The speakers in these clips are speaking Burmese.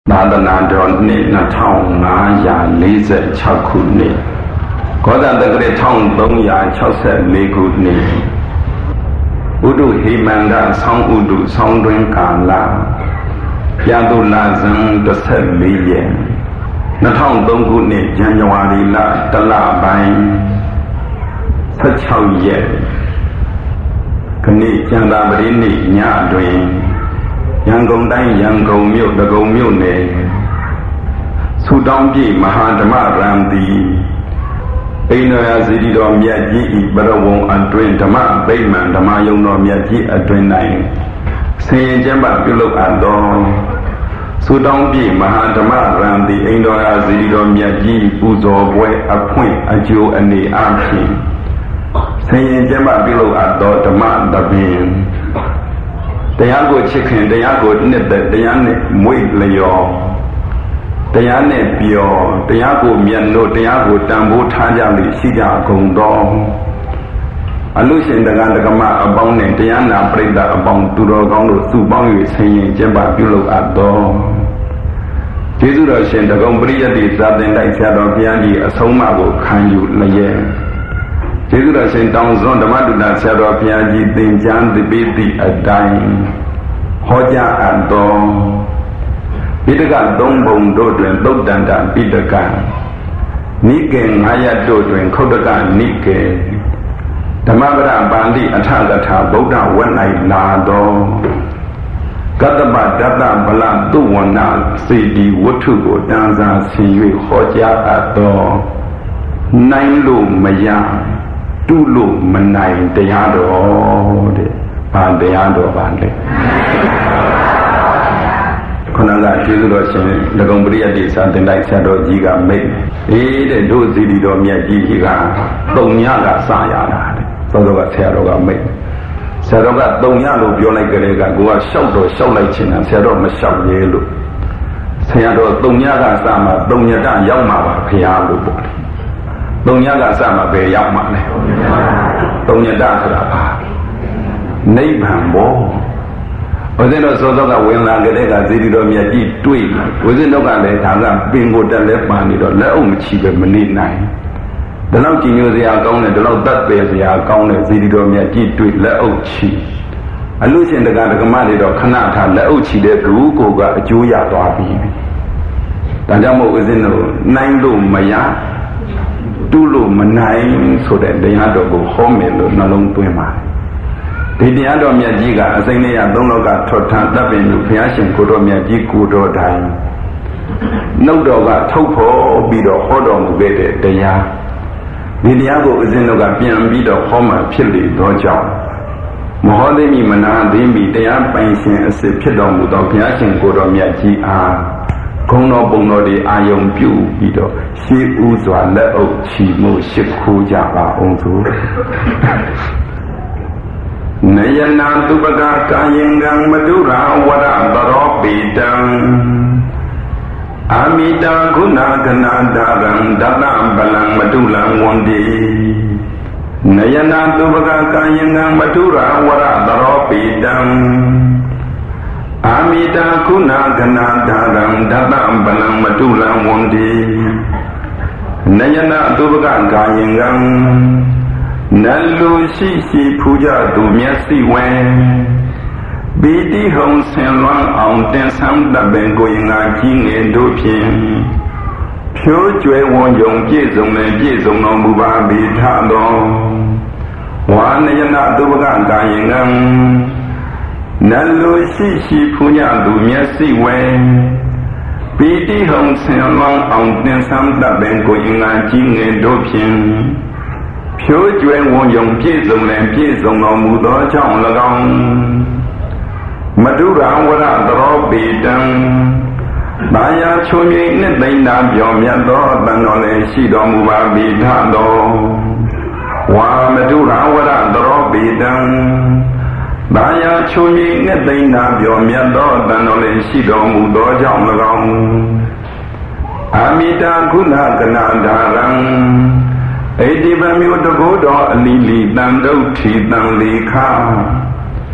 သာသနာတော်နှစ်2546ခုနှစ်ကောဇာတက္ကရာ1364ခုနှစ်ဥဒုဟိမန္တဆောင်းဥဒုဆောင်းတွင်ကာလပြာသူလဇန်14ရက်2003ခုနှစ်ဇန်နဝါရီလတလပိုင်း16ရက်ခဏကျန်တာပရိနိညတွင်ရန်ကုန်တိုင်းရန်ကုန်မြို့ဒဂုံမြို့နယ်ဆူတောင်းပြည့်မဟာဓမ္မရံတိအိန္ဒရာဇီတိတော်မြတ်ကြီးဤပရဝုံအတွင်ဓမ္မဗိမာန်ဓမ္မယုံတော်မြတ်ကြီးအတွင်၌ဆင်ရင်ကျမ်းပပြုလုပ်အပ်သောဆူတောင်းပြည့်မဟာဓမ္မရံတိအိန္ဒရာဇီတိတော်မြတ်ကြီးပူဇော်ပွဲအဖွင့်အကျိုးအနေအချင်းဆင်ရင်ကျမ်းပပြုလုပ်အပ်သောဓမ္မသဘင်တရားကိုချစ်ခင်တရားကိုနှစ်သက်တရားနဲ့မွေ့လျော်တရားနဲ့ပြောတရားကိုမြတ်လို့တရားကိုတန်ဖိုးထားကြလို့ရှိကြကုန်သောအလူရှင်တက္ကသကမအပေါင်းနဲ့တရားနာပရိသတ်အပေါင်းသူတော်ကောင်းတို့စုပေါင်း၍ဆင်ရင်ကျင့်ပပြုလုပ်အပ်သောကျေးဇူးတော်ရှင်တကုံပရိယတ္တိဇာတင်တိုက်ဆရာတော်ဘုရားကြီးအဆုံးအမကိုခံယူလျက်ကျေးဇူးတော်ရှင်တောင်စွန်းဓမ္မတုဒ္ဒဆရာတော်ဘုရားကြီးသင်ကြားသပိတိအတိုင်းဟောကြားအပ်သောပိဋကသုံးပုံတို့တွင်သုတ်တန္တပိဋကနိကေ9ရပ်တို့တွင်ခုတ်တကနိကေဓမ္မပဒပါဠိအထကထာဗုဒ္ဓဝတ်၌လာသောကတ္တပဒတ္တဗလသုဝနာစေတီဝတ္ထုကိုတန်စာဆင်၍ဟောကြားအပ်သောနိုင်လို့မရတုလို့မနိုင်တရားတော်တဲ့။ဘာတရားတော်ပါလဲ။ခဏကကျေးဇူးတော်ရှင်ဒဂုံပရိယတ္တိစာသင်တိုက်ဆရာတော်ကြီးကမိတ်တဲ့တို့ဇီတိတော်မြတ်ကြီးက3ညကစရတာတဲ့။သောတော်ကဆရာတော်ကမိတ်ဆရာတော်က3ညလို့ပြောလိုက်ကြတဲ့ကကိုကရှောက်တော့ရှောက်လိုက်ချင်တာဆရာတော်မရှောက်ရဲလို့ဆရာတော်3ညကစမှ3ညတရောက်မှာပါဖရာလို့ပေါ့။3ညကစမှပဲရောက်မှာလေ3ညတဆိုတာပါနိဗ္ဗာန်ဘောဝိဇ္ဇင်တော်သောသောကဝင်လာကြတဲ့ကဇီတိတော်မြတ်ကြီးတွေ့ဝိဇ္ဇင်တော်ကလည်းဒါကပင်ကိုတက်လဲပန်နေတော့လက်အုပ်မချီပဲမနေနိုင်ဒါတော့ကြည်ညိုစရာကောင်းတယ်ဒါတော့တတ်ပယ်စရာကောင်းတယ်ဇီတိတော်မြတ်ကြီးတွေ့လက်အုပ်ချီအလူရှင်တက္ကဒကမတွေတော့ခဏထားလက်အုပ်ချီတဲ့သူကိုကအကျိုးရသွားပြီဒါကြောင့်မို့ဝိဇ္ဇင်တော်နိုင်လို့မရတူလို့မနိုင်ဆိုတဲ့တရားတော်ကိုဟောမယ်လို့နှလုံးသွင်းပါတယ်ဒီတရားတော်မြတ်ကြီးကအစိမ့်လေးရသုံးလောကထွတ်ထမ်းတပ်ပင်လို့ဘုရားရှင်ကိုတော်မြတ်ကြီးကိုတော်တိုင်းနှုတ်တော်ကထုတ်ဖော်ပြီးတော့ဟောတော်မူခဲ့တဲ့တရားဒီတရားကိုအစဉ်တော်ကပြန်ပြီးတော့ဟောမှဖြစ်လေသောကြောင့်မဟောသိမိမနာသိမိတရားပိုင်ရှင်အစစ်ဖြစ်တော်မူသောဘုရားရှင်ကိုတော်မြတ်ကြီးအားဂုဏ်တော်ပုံတော်တွေအာယုံပြုပြီးတော့ရှေးဥစွာလက်အုပ်ချီမှုရှိခိုးကြပါအောင်ဆိုနယနာတုပကကာယင်္ဂံမတုရာဝရတရောပိတံအာမိတံဂုဏကနာဒရံဒတဗလံမတုလံဝန္တိနယနာတုပကကာယင်္ဂံမတုရာဝရတရောပိတံအာမိတာကုဏကနာဒရံဒတဗလံမတုလံဝန္တိနယနာတုပကကာယင်္ဂံနလူရှိရှိဖူးကြသူမျက်စိဝင်ပီတိဟုံဆင်လွမ်းအောင်တင်ဆန်းတပင်ကိုရင်ငါကြီးငယ်တို့ဖြင့်ဖြိုးကျွဲဝွန်ယုံပြည့်စုံနဲ့ပြည့်စုံတော်မူပါဘိထတော်ဝါနယနာတုပကကာယင်္ဂံနလူရှိရှိဖူးကြသူမျက်စိဝင်ပီတိဟုံဆင်လွမ်းအောင်တင်ဆန်းတပင်ကိုရင်ငါကြီးငယ်တို့ဖြင့်ဖြိုးကျွဲဝွန်ယုံပြည့်စုံလည်းပြည့်စုံတော်မူသောကြောင့်၎င်းမတုရာဝရတရောပိတံဘာယာချုံမြိတ်နှစ်သိမ့်တာပြောမြတ်သောတန်တော်လည်းရှိတော်မူပါဘိထတော်ဝါမတုရာဝရတရောပိတံဘာယာချုံမြိတ်နှစ်သိမ့်တာပြောမြတ်သောတန်တော်လည်းရှိတော်မူသောကြောင့်၎င်းအာမိတာကုဏကနာဒရံဣတိပမျိုးတကုတော်အလီလီတန်တုဋ္ဌိတံလေခ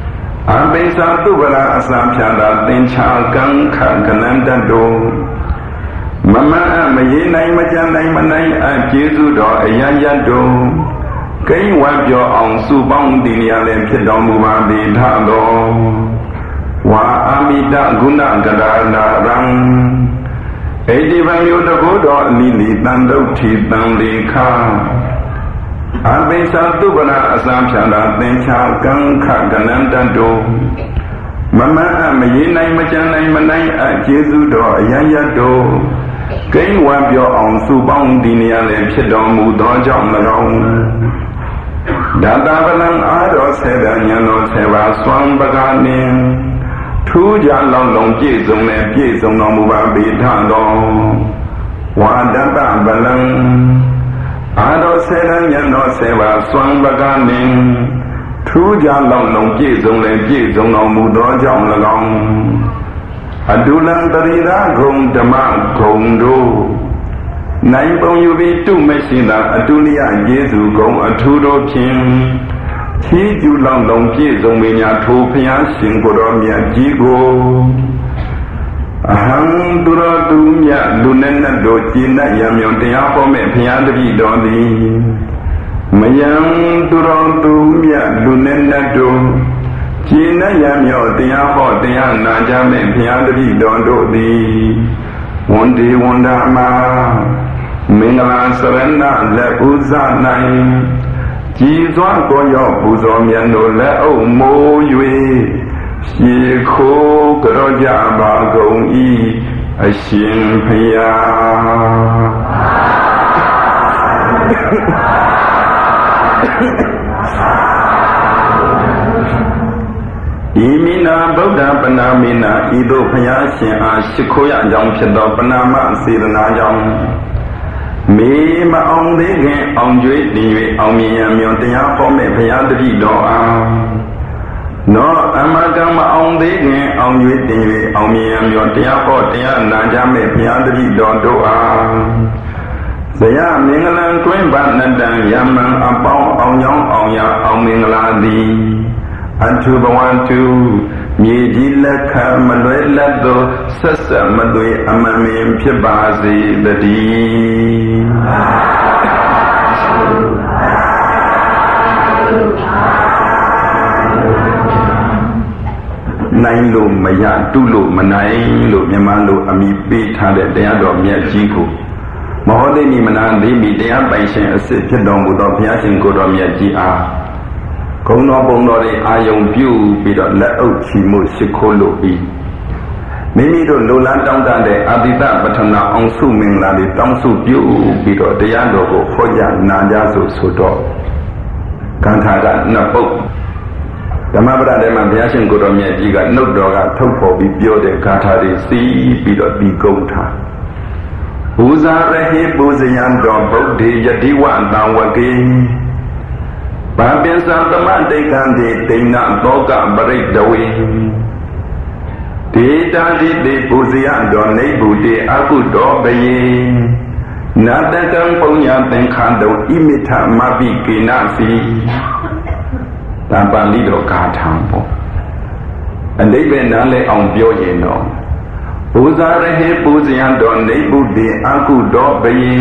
အဘိသာတုပလာအစံဖြာတာသင်္ချာကံခကနန္တတုမမမရေနိုင်မကြနိုင်မနိုင်အကျေစုတော်အယံယတုကိန်းဝါပြောအောင်စုပေါင်းတည်နေရလဲဖြစ်တော်မူပါသည်ထတော်ဝါအမိတဂုဏကဒါနာရံဣတိပမျိုးတကုတော်အနိလီတန်တုဋ္ဌိတံလေခအဘိသာတုပနာအစံဖြာတာသင်္ချာကံခကနန္တတုမမမရေနိုင်မကြနိုင်မနိုင်အကျေစုတော်အယံယတုကိန်းဝါပြောအောင်စုပေါင်းတည်နေရလဲဖြစ်တော်မူသောကြောင့်၎င်းဒတပလံအာရောဆေဒဉာဏ်တော်ဆေပါစွမ်းပကနှင့်ထူးခြားလောင်းလုံးပြည့်စုံနဲ့ပြည့်စုံတော်မူပါပေထတော်ဝါဒတပလံအာရောဆေဒဉာဏ်တော်ဆေပါစွမ်းပကနှင့်ထူးခြားလောင်းလုံးပြည့်စုံနဲ့ပြည့်စုံတော်မူသောကြောင့်၎င်းအတုလံတရိရာဂုံဓမ္မဂုံတို့နိုင်ပုံယူပြီးတုမရှိတာအတုလိယယေစုဂုံအထူးတို့ဖြင့်ချီးကျူးလောင်းလုံးပြည့်စုံပေများထိုဘုရားရှင်ကိုယ်တော်မြတ်ကြီးကိုအဟံသူတော်သူမြတ်လူနဲ့နတ်တို့ကျင့်တတ်ရမြောင်တရားဟောမဲ့ဘုရားတပည့်တော်သည်မယံသူတော်သူမြတ်လူနဲ့နတ်တို့ကျင့်တတ်ရမြောင်တရားဟောတရားနာကြမဲ့ဘုရားတပည့်တော်တို့သည်ဝန်ဒီဝန်ဒမှာမင်္ဂလာစရဏလက်ဥဇ၌ကြည်စွာကိုရောပူဇော်မြတ်တို့လက်အုပ်မိုး၍ရှေခိုးကြောကြပါကုန်၏အရှင်ဖျားဤမိနာဗုဒ္ဓပနာမိနာဤသို့ဘုရားရှင်အားရှိခိုးရကြောင်းဖြစ်သောပနာမစေတနာကြောင့်မေမအောင်သေးခင်အောင်ကျွေးတင်၍အောင်မြင်ရမြောင်တရားဟောမဲ့ဘုရားတပည့်တော်အားနောအမကမအောင်သေးခင်အောင်ကျွေးတင်၍အောင်မြင်ရမြောင်တရားဟောတရားနာကြမဲ့ဘုရားတပည့်တော်တို့အားဇယမင်္ဂလံတွင်ပါဏတံယမံအပေါင်းအောင်ကြောင်းအောင်ရအောင်မင်္ဂလာသည်အထုဘဝတုမြေကြီးလက်ခံမလွဲလက်သောဆက်ဆက်မသွေအမမင်ဖြစ်ပါစေတည်းနိုင်လို့မရတုလို့မနိုင်လို့မြန်မာလိုအမိပေးထားတဲ့တရားတော်မြတ်ကြီးကိုမဟောသိမိမနာသိမိတရားပိုင်ရှင်အစစ်ဖြစ်တော်မူသောဘုရားရှင်ကိုယ်တော်မြတ်ကြီးအားဂုဏ်တော်ပုံတော်တွေအာယုံပြုပြီးတော့လက်အုပ်ချီမှုရှိခိုးလို့ပြီးမိမိတို့လိုလားတောင်းတတဲ့အတိတပထမအောင်စုမင်္ဂလာတွေတောင်းစုပြုပြီးတော့တရားတော်ကိုဟောကြားနာကြားဆိုတော့ကန္ထာကနှစ်ပုဒ်ဓမ္မပဒထဲမှာဘုရားရှင်ကိုယ်တော်မြတ်ကြီးကနှုတ်တော်ကထုတ်ဖော်ပြီးပြောတဲ့ဂါထာတွေစီးပြီးတော့ဒီကုန်းထားပူဇာရဟိပူဇယံတော်ဗုဒ္ဓေယတိဝတံဝကေဘာပင်စံသမတိကံတိဒိဏသောကပရိတဝေဒေတာတိတေပူဇယံတော်နိဗ္ဗုတေအကုတော်ပယေနာတကံပုညသင်္ခန္တုဣမိထမပိကေနစီဒါပါဠိတော်ဂါထာပေါ့အနိဗ္ဗာန်နားလဲအောင်ပြောရင်တော့ပူဇာရဟိပူဇယံတော်နိဗ္ဗုတေအကုတော်ပယေ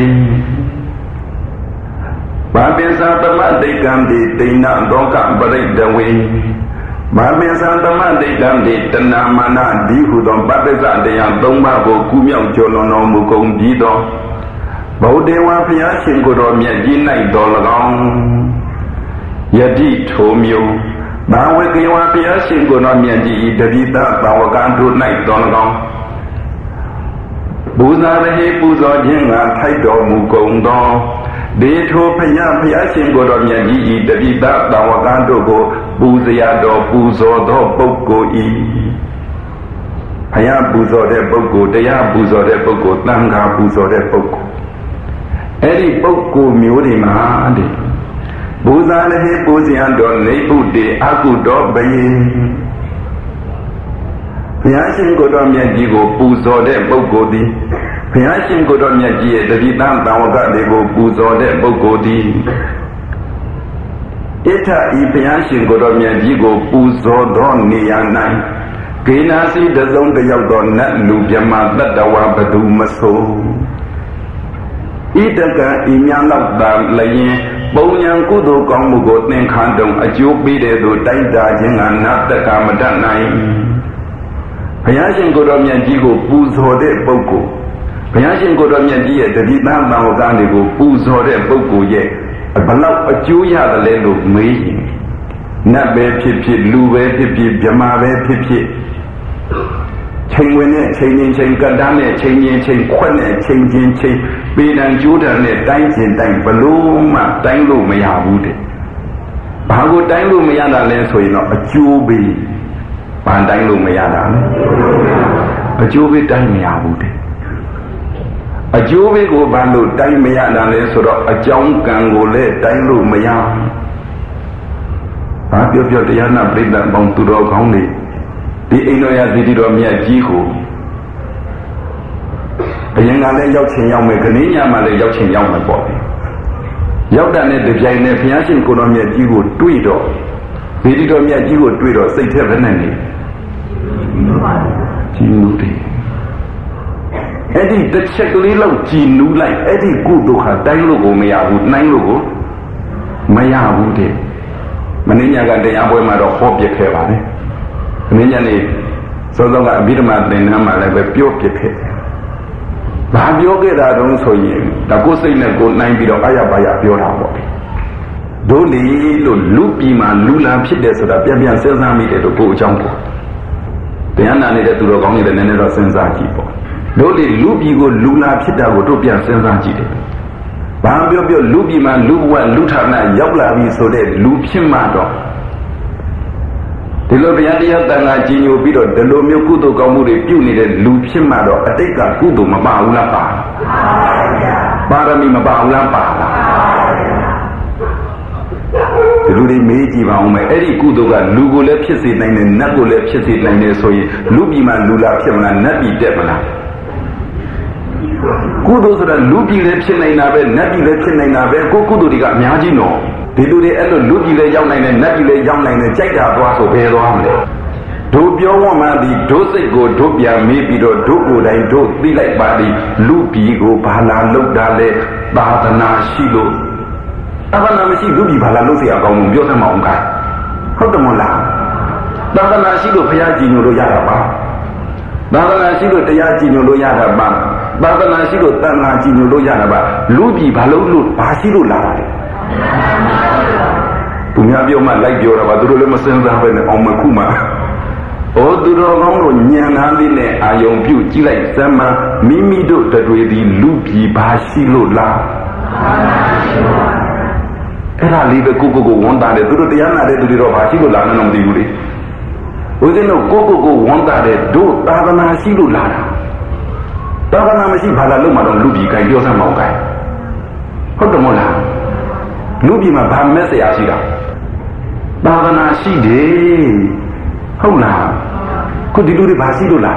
ဘာပင်စံသမတိကံတိဒိဏသောကပရိတဝေဘာပင်စံသမတိကံတိတဏမာနဒီဟုသောပပစ္စတရား၃ပါးကိုကုမြောက်ကျော်လွန်တော်မူကုန်ပြီးသောဗုဒ္ဓေဝဘုရားရှင်ကိုယ်တော်မြတ်ကြီး၌တော်၎င်းယတိထိုမျိုးဘာဝကေဝဘုရားရှင်ကိုယ်တော်မြတ်ကြီးတပိသဘာဝကံတို့၌တော်၎င်းပူဇာရဟိပူဇော်ခြင်းကထိုက်တော်မူကုန်သောဒေထိုဖယားဘုရားရှင်ကိုယ်တော်မြတ်ကြီးဤတပိသဘာဝကံတို့ကိုပူဇော်တော်ပူဇော်သောပုဂ္ဂိုလ်ဤဘုရားပူဇော်တဲ့ပုဂ္ဂိုလ်တရားပူဇော်တဲ့ပုဂ္ဂိုလ်သံဃာပူဇော်တဲ့ပုဂ္ဂိုလ်အဲ့ဒီပုဂ္ဂိုလ်မျိုးတွေမှာတဲ့ပူဇာရဟိပူဇယံတော်နိဗ္ဗုတေအကုတော်ပယေဘုရားရှင်ကိုယ်တော်မြတ်ကြီးကိုပူဇော်တဲ့ပုဂ္ဂိုလ်သည်ဘုရားရှင်ကိုယ်တော်မြတ်ကြီးရဲ့တတိတံတံဝကတွေကိုပူဇော်တဲ့ပုဂ္ဂိုလ်သည် Ita Ipiashin Godomia Digo Puzodon Nianai Kinasi the Zon the Yaldon Nat Lubiama Dadawa Badu Maso Itaka Inyana Dam Laye Boyan Kudo Gomugot Nen Kandom a Jubide do Daida Jinga Nataka Madanai Piashin Godomia Digo Puzode Boko Piashin Godomia Dia the Vietnam Naoganigo Puzode Boko ye a Balau a Juya the Lendo May Nabe Pipi, Luwe Pipi, Yamabe Pipi Changwene, changing Gadane, changing Quane, changing Bidan Judah, Dancing, Dang Baluma, Dango Mayabude Bago Dango Mayana Lenso, a Jubi Bandango Mayana a Jubi Dang Mayabude a Juve go bando time maya na so a jong kangole time lu maya ha pyo pyoတရားနာပြိတ္တပေါင်းသူတော်ကောင်းတွေဒီအိမ်တော်ရသီတိတော်မြတ်ကြီးကိုဘယင်ကလည်းရောက်ချင်ရောက်မယ်ခဏညမှာလည်းရောက်ချင်ရောက်မယ်ပေါ့ရောက်တဲ့နဲ့တပြိုင်နဲ့ဘုရားရှင်ကိုတော်မြတ်ကြီးကိုတွေ့တော့သီတိတော်မြတ်ကြီးကိုတွေ့တော့စိတ်ထဲဘယ်နဲ့နေကြီးမှုတယ်အဲ့ဒီတစ်ချက်ကလေးလောက်ကြည်နူးလိုက်အဲ့ဒီကုသိုလ်ဟာတိုင်းလို့ကိုမရဘူးနှိုင်းလို့ကိုမရဘူးတဲ့မင်းညာကတရားပွဲမှာတော့ဟောပြခဲ့ပါတယ်မင်းညာနေစောစောကအဘိဓမ္မာသင်္นานမှာလည်းပဲပြောပြခဲ့တယ်ဘာပြောခဲ့တာတုံးဆိုရင်ဒါကိုယ်စိတ်နဲ့ကိုယ်နှိုင်းပြီးတော့အာရပါရပြောတာပေါ့ဒုလေလို့လူပြည်မှာလူလံဖြစ်တယ်ဆိုတာပြန်ပြန်စဉ်းစားမိတယ်လို့ကိုယ်အကြောင်းပေါ့တရားနာနေတဲ့သူတော်ကောင်းတွေလည်းနည်းနည်းတော့စဉ်းစားကြည့်ပေါ့တို့လေလူပြည်ကိုလူလာဖြစ်တာကိုတို့ပြန်စဉ်းစားကြည့်တယ်။ဘာပြောပြောလူပြည်မှာလူဘဝလူဌာနရောက်လာပြီဆိုတဲ့လူဖြစ်မှတော့ဒီလိုတရားတရားတန်ခါကြီးညိုပြီးတော့ဒီလိုမျိုးကုသိုလ်ကောင်းမှုတွေပြုနေတဲ့လူဖြစ်မှတော့အတိတ်ကကုသိုလ်မပါဘူးလားပါပါရမီမပါဘူးလားပါဒီလူတွေမေးကြည့်ပါဦးမယ်အဲ့ဒီကုသိုလ်ကလူကိုလည်းဖြစ်စေနိုင်တယ်နတ်ကိုလည်းဖြစ်စေနိုင်တယ်ဆိုရင်လူပြည်မှာလူလာဖြစ်မလားနတ်ပြည်တက်မလားကုသိုလ်ဆိုတာလူပြည်လည်းဖြစ်နေတာပဲနတ်ပြည်လည်းဖြစ်နေတာပဲကိုကုသိုလ်တွေကအများကြီးနော်ဒီလူတွေအဲ့လိုလူပြည်လည်းရောက်နိုင်တယ်နတ်ပြည်လည်းရောက်နိုင်တယ်ကြိုက်တာသွားဆိုဘယ်သွားမလဲတို့ပြောဝမှဒီတို့စိတ်ကိုတို့ပြန်မေးပြီးတော့တို့ကိုယ်တိုင်တို့သိလိုက်ပါသည်လူပြည်ကိုဘာလာလောက်တာလဲသာသနာရှိလို့သာသနာမရှိလူပြည်ဘာလာလောက်เสียအောင်ပြောသမှာအောင်ခိုင်းဟုတ်တယ်မလားသာသနာရှိလို့ဘုရားကြည်ညိုလို့ရတာပါသာသနာရှိလို့တရားကြည်ညိုလို့ရတာပါသာသနာရှိလို့တန်ခါကြည်ညိုလို့ရတာပါလူပြည်ဘာလို့ဘာရှိလို့လာတာလဲသူများပြောမှလိုက်ပြောတာပါသူတို့လည်းမစင်စားပဲနဲ့အောင်မခုမှဩသူတော်ကောင်းတို့ညံနာလေးနဲ့အာယုံပြုတ်ကြည့်လိုက်စမ်းမမိမိတို့တွေဒီလူပြည်ဘာရှိလို့လားအဲ့ဒါလေးပဲကိုဝန်တာတယ်သူတို့တရားနာတဲ့သူတွေတော့ဘာရှိလို့လာနေတော့မသိဘူးလေဦးဇင်းတို့ကိုဝန်တာတဲ့တို့သာသနာရှိလို့လာတာသာသနာမရှိဘာလာလို့မှတော့လူပြည်ကိုင်ပြောစမ်းမအောင်ကိုင်ဟုတ်တယ်မဟုတ်လားလူပြည်မှာဘာမက်ဆရာရှိတာသာသနာရှိတယ်ဟုတ်လားခုဒီလူတွေဘာရှိလို့လာ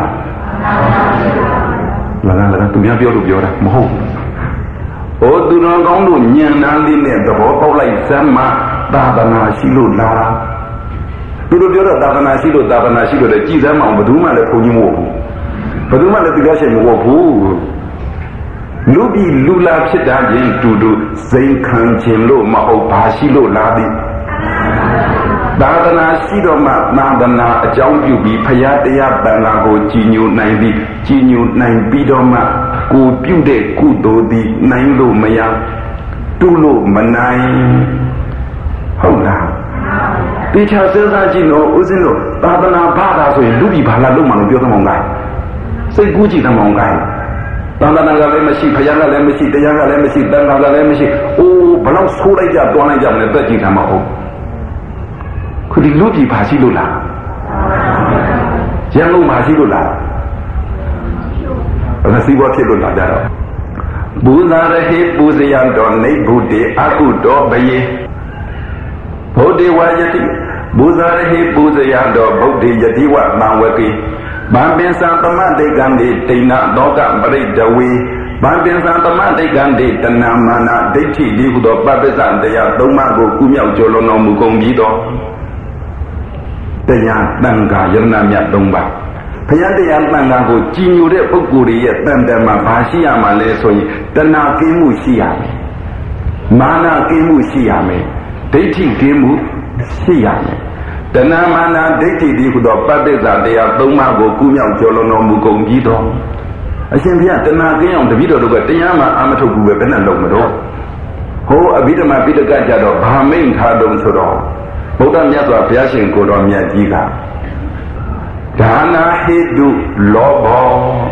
လာသူများပြောလို့ပြောတာမဟုတ်ဘူးဩသူတော်ကောင်းတို့ညံနာလေးနဲ့သဘောပေါက်လိုက်စမ်းမသာသနာရှိလို့လာသူတို့ပြောတော့သာသနာရှိလို့တဲ့ကြည်စမ်းမအောင်ဘယ်သူမှလည်းဘုံကြီးမဟုတ်ဘူးဘယ်သူမှလည်းတရားရှင်မဟုတ်ဘူးလူပြည်လူလာဖြစ်တာချင်းတူတူစိန်ခံခြင်းလို့မဟုတ်ပါရှိလို့လာသည်သာသနာရှိတော့မှသာသနာအကြောင်းပြုပြီးဖရာတရားတန်ခါကိုကြည်ညိုနိုင်ပြီးကြည်ညိုနိုင်ပြီးတော့မှကိုပြုတဲ့ကုသိုလ်သည်နိုင်လို့မရတူလို့မနိုင်ဟုတ်လားတေချာစဉ်းစားကြည့်တော့ဦးဇင်းတို့သာသနာဘာသာဆိုရင်လူပြည်ဘာလာလို့မှလို့ပြောသမောင်းကိုင်းစိတ်ကူးကြည့်သမောင်းကိုင်းသာသနာကလည်းမရှိဖရာကလည်းမရှိတရားကလည်းမရှိတန်ခါကလည်းမရှိအိုးဘလောက်ဆိုးလိုက်ကြတွန်းလိုက်ကြမလဲတက်ကြည့်သမောင်းဟုတ်ခုဒီလူပြည်ဘာရှိလို့လားရန်ကုန်ဘာရှိလို့လားဘာစီဘောဖြစ်လို့လာကြတော့ဘုရားရဟိပူဇယံတော်နိဗ္ဗုတေအကုတော်ဘယေဘုဒ္ဓဝါယတိဘုရားရဟိပူဇယံတော်ဗုဒ္ဓယတိဝတံဝကေဗံပင်စံသမတေကံတိတိဏသောကပရိဒဝေ Bambian Santa de Gandhi, Tanamana, Deti, Libudo, Babizan, they are Domago, Kumia, Jolono, Mugongido. They are Nanga, Yanamia, Domba. Payade Yananga, Ginu, Puguri, Tandama, Pasia, Malesoi, Dana Kimu Siame. Mana Kimu Siame. Deti Kimu Siame. Tanamana, Deti, Libudo, Babizan, they are Domago, Kumia, Jolono, Mugongido. I think we have to now get on the video to get the Yama Amato weapon and Lomado. Ho, a bit of my bit of Gajado, Bahamain Hardon Sodo. Both on Yazo, Piashing, good on Yajiga. Dana Hedu Lobo.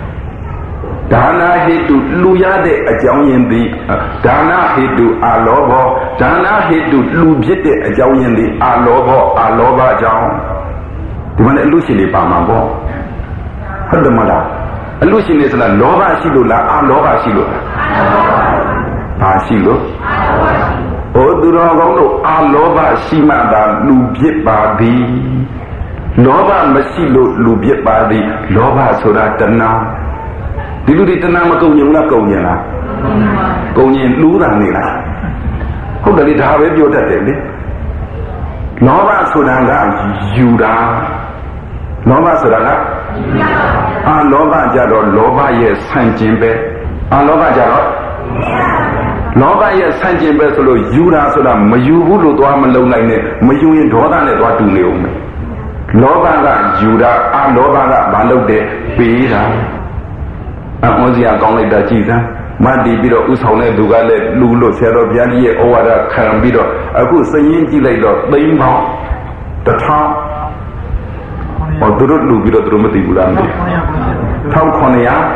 Dana Hedu Luyade, a Jawian the Dana Hedu Alobo. Dana Hedu Lubjete, a Jawian the Alobo, Aloba Jaw. The one that Lucy Pamabo. Heard the mother. Lucy is la Lova Silula, Alova Silula. Pasilo. O Durago, Alova Simada, Lubipa di Lova Masilo, Lubipa di Lova Sodatana. Did you read the Namako Yuna Koyana? Koyan Lura Nila. How did it have your daddy? Lova Sodanga, Juda. Lova Sodanga. Loba Jaro, Loba yes, Sanjimbe. Loba Jaro. Loba yes, Sanjimbe solo, Jura soda, Mayuru to Amalone, Mayu in Dodan and what to Leome. Loba Juda, Loba Balode, Pira. Amozia Gong da Giza, Madi Bido Usone Dugale, Lulo, Sero Biani, or Carambido, a good saying Giledo, the top. Or do not look at the Rumati Tom Conia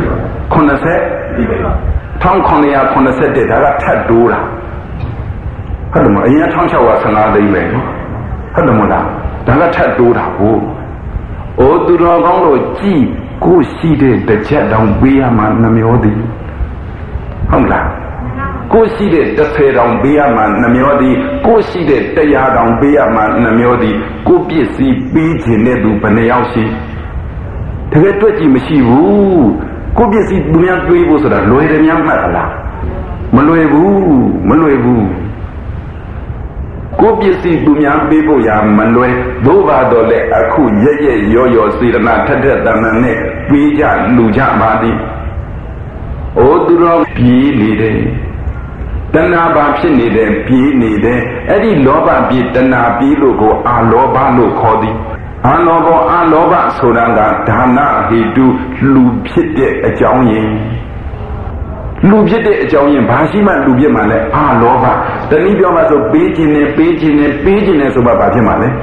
Conaset Tom Conia Conaset did a Tadura. Hadama, in a Tomsha was another email. Hadamona, Dala Tadura, who O Duragongo G, go see the jet down Biaman Namiodi. Hungla. Go see the fair on Biaman Namiodi, go see the yard on Biaman Namiodi, go be see beach in Nedu Paneausi. Take a 20 machine, go be see Bumian Duivos that Loy Young Matala. Maloevu. Go be see Bumian Bibo Yam Maloe, Dova Dole, Aku, Ye, Yo, Sidana, Tata, Danane, Bija, Luja Badi. O Duro, P. Lide. Dana Bapsi needed, P needed, Eddie Loba beat Dana Bilogo, Aloba lo Codi. Aloba Sodanga, Dana, he do Lubite a Jowney. Lubite a Jowney, Bashima Lubiamale, Aloba. The Libya was a paging as of Bajimale.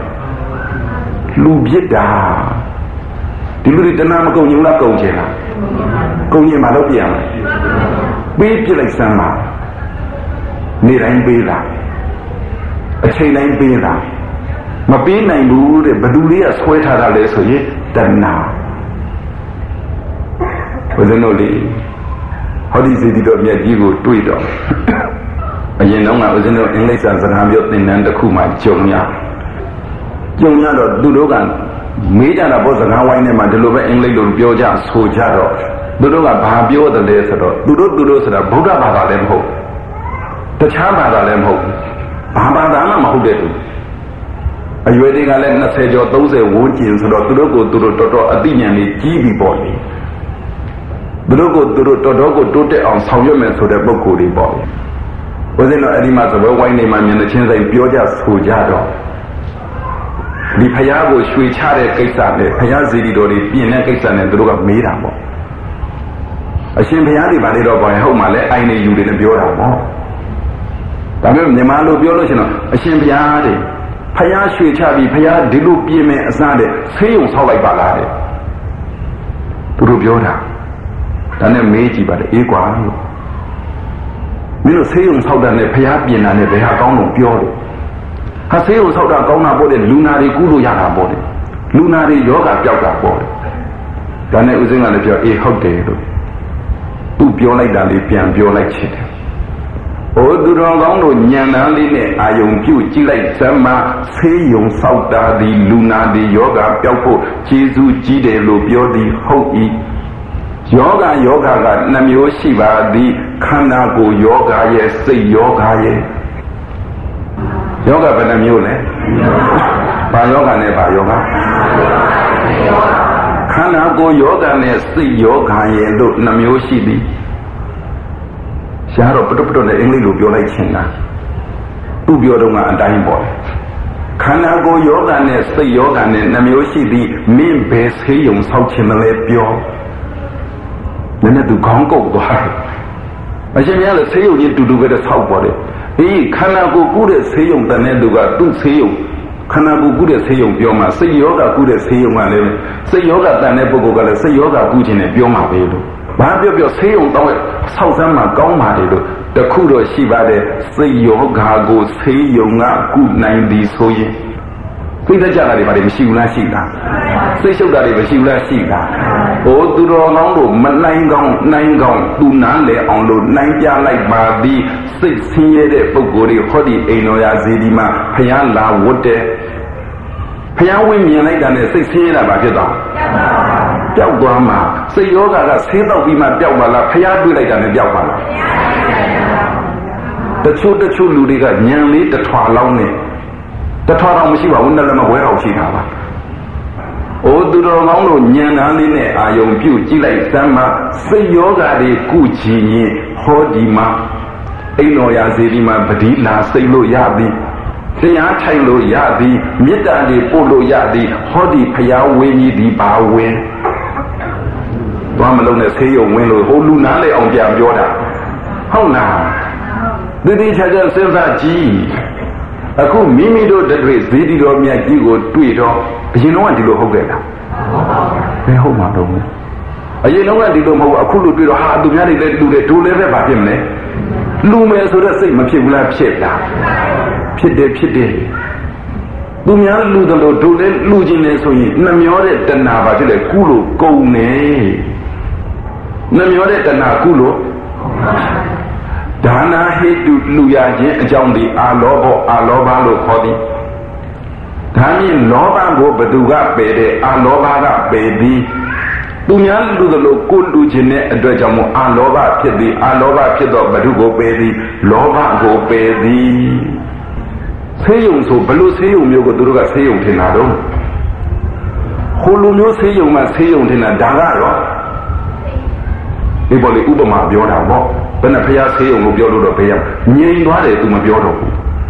Lubita. The Luritana go Yula Gojela. Go near Malopia. Baby like Sama. Nirain Bela, a chain name Bela. Mabina Lud, Baduria, sweater, so ye, than now. Was an old how do you say it of Yajigo to it? You know, I was in English as an ambient in the Kuma, Jonia. Jonia, Dudogan, made an above an hour in a Mandalova English or Bioja, Sojaro. Dudoga Babio, the Lesser, Dudo, the Buddha Bagalem. The Chamba Lemho, Abadana Mahudetu. Are you waiting? I let us say your those wounds or Durogo Duro Adinian GB body. Durogo Duro Dote on Sawyman so the Bokuri boy. Was it not any matter of why name and the chance in Pioja Sujado? The Payago Shui Chare Kaisan, the Payazidi Dori, Piana Kaisan and Droga Miramo. I seem Payadi Valido by home, I need you in the Bioramo. Namalo Biologino, a Shimpiade, Paya Shui Chabi, Paya, Dilu Pime Asade, Sayum Sawai Balade. Purubiota, Dana Meiji, but equal. Mino Sayum Saudan, Payabian, and they have gone on Biolo. Haseo Sauda Gona body, Lunari Guru Yara body, Lunari Yoga Yoga body. Dana using on the Pio, how they do. Tu Biola Dali, Pian Biola Chit. O Durango, Yanali, Ayum Q, like Sama, Sayum Sauda, the Luna, the Yoga, Piapo, Jesu, Gide, Lubio, the Hoi, Yoga ka namyo shiba di khana ko yoga ye sei yoga ye. Yoga ba namyo le? Ba yoga ne ba yoga? Khana ko yoga ne sei yoga ye lo namyo shibi. Sharo puto ne English lo pyo lai chin da. Tu pyo dong ga atain bo. Khana ko yoga ne sei yoga ne namyo shibi min be sei yong sao chin le pyo. Nên từ con cậu đó, mà xem nhá là sử dụng như từ cái đó sau bỏ đấy, ý khả năng của cụ để sử dụng ta nên từ cái tu sử dụng, khả năng của cụ để sử dụng biểu mà sử dụng cái cụ để sử dụng mà lấy, sử dụng cái ta nên bao gồm cái sử dụng cái cụ chỉ nên biểu mà về đó, mà biểu sử dụng tao sau đó mà câu mà đấy đó, để cụ đó chỉ bảo để sử dụng cái cụ sử dụng cái cụ này đi thôi. Bây giờ là để mà để siêu la siêu ta, siêu ta để mà siêu la siêu ta. Ô tu đó ngóng đồ mà nay gong tu nán để ông đồ nay cha lại bà đi xây sinh để phục vụ để họ đi ai nói gì đi mà phải là vô đề, phải với miền này cái này xây sinh là bà biết đó, béo quá mà xây yoga là xây tàu vì mà béo mà là phải đuôi lại cái này béo mà là, tất chu lù đi cái nhang lý tất thỏa lòng này. Tất thỏa lòng mới bảo vấn đề là mà quay đầu chỉ thảo à. Ô tu đó ngóng đồ nhang nán đi nè à dùng biểu chỉ lại xem mà xây yoga đi cụ chỉ nhỉ họ đi mà anh nói gì đi mà bật đi là xây lối ya đi xây nhà thay lối ya đi miết ta đi bộ lối ya đi họ đi phải áo quên gì đi bảo quên. Và mà lâu này xây dùng quên rồi họ luôn nán lại ông già vô đã không nào đi theo chân xem ra chi. Aku mimi do dadwe zidi do mya ji ko twi do ayin long ka di lo hout ge la be hout ma do ayin long ka di lo mho aku lo twi do ha tu mya ni le lu de do le be ba phit mle lu me so de sait ma phit bu la phit la phit de tu mya lu de lo do le lu jin le so yin na myo de tana ba phit le ku lo koung ne na myo de tana ku lo Dana hetu luya jin ajong di aloba lo khodi. Dani loba go badu ga pe de aloba ga pe di. Tu nya lu de lo ku lu jin ne atwet jaung mo aloba phit di aloba phit do badu go pe di loba go pe di. Sei yong so blu sei yong myo ko tu ro ga sei yong thin na do. Ho lu myo sei yong ma sei yong thin na da ga ro. Ni bo le upama pyo da bo. Bên này phải ra sử dụng một biểu đồ bây giờ nhìn đó để tụi mà biểu đồ.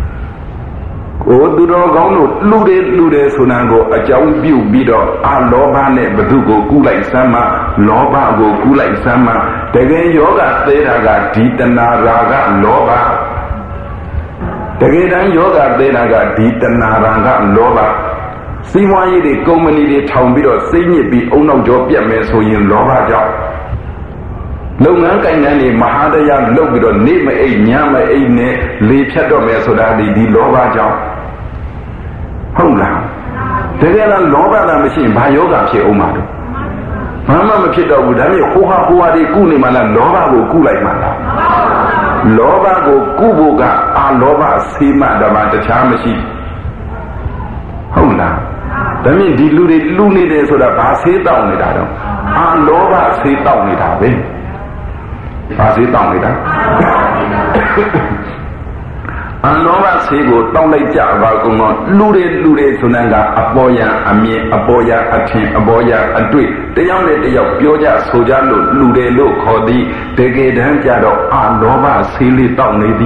Ô tụi đó gắng nốt lưu đề số nào go ở trong biểu bị đó ló ba này bắt đầu go cú lại xem mà ló ba go cú lại xem mà để cái yoga tế ra cái đi tân ra cái ló ba để cái đang yoga tế ra cái đi tân ra cái ló ba sinh hoạt gì để công ty để thòng bị đó sinh nhật bị ông nào cho biết mấy số tiền ló ba cho. Lâu ngắn cái này Mahadaya lâu bị đó nếp mà ấy nhà mà ấy nè lê phép đó mẹ số đã đi ló ba cháu không làm thế cái là ló ba là mới xin ba yoga phía ông mà được mà phía đâu cũng đã nhiều khu hoa đi cu này mà là ló ba của cu lại mà là ló ba của cu bộ cả ló ba xí mà đã mà cha mới xin không làm thế mình đi lưu này để số đã ba xí tàu này đã đâu ló ba xí tàu này đã bên ba sĩ tòng người ta nó ba sĩ của tông lấy trả vào cùng nó lưu đề số năng cả aboya amie aboya athin aboya atui để nhau này để dọc biểu ra số ra lưu đề lúc khó đi để cái đáng trả đó nó ba sĩ li tòng này đi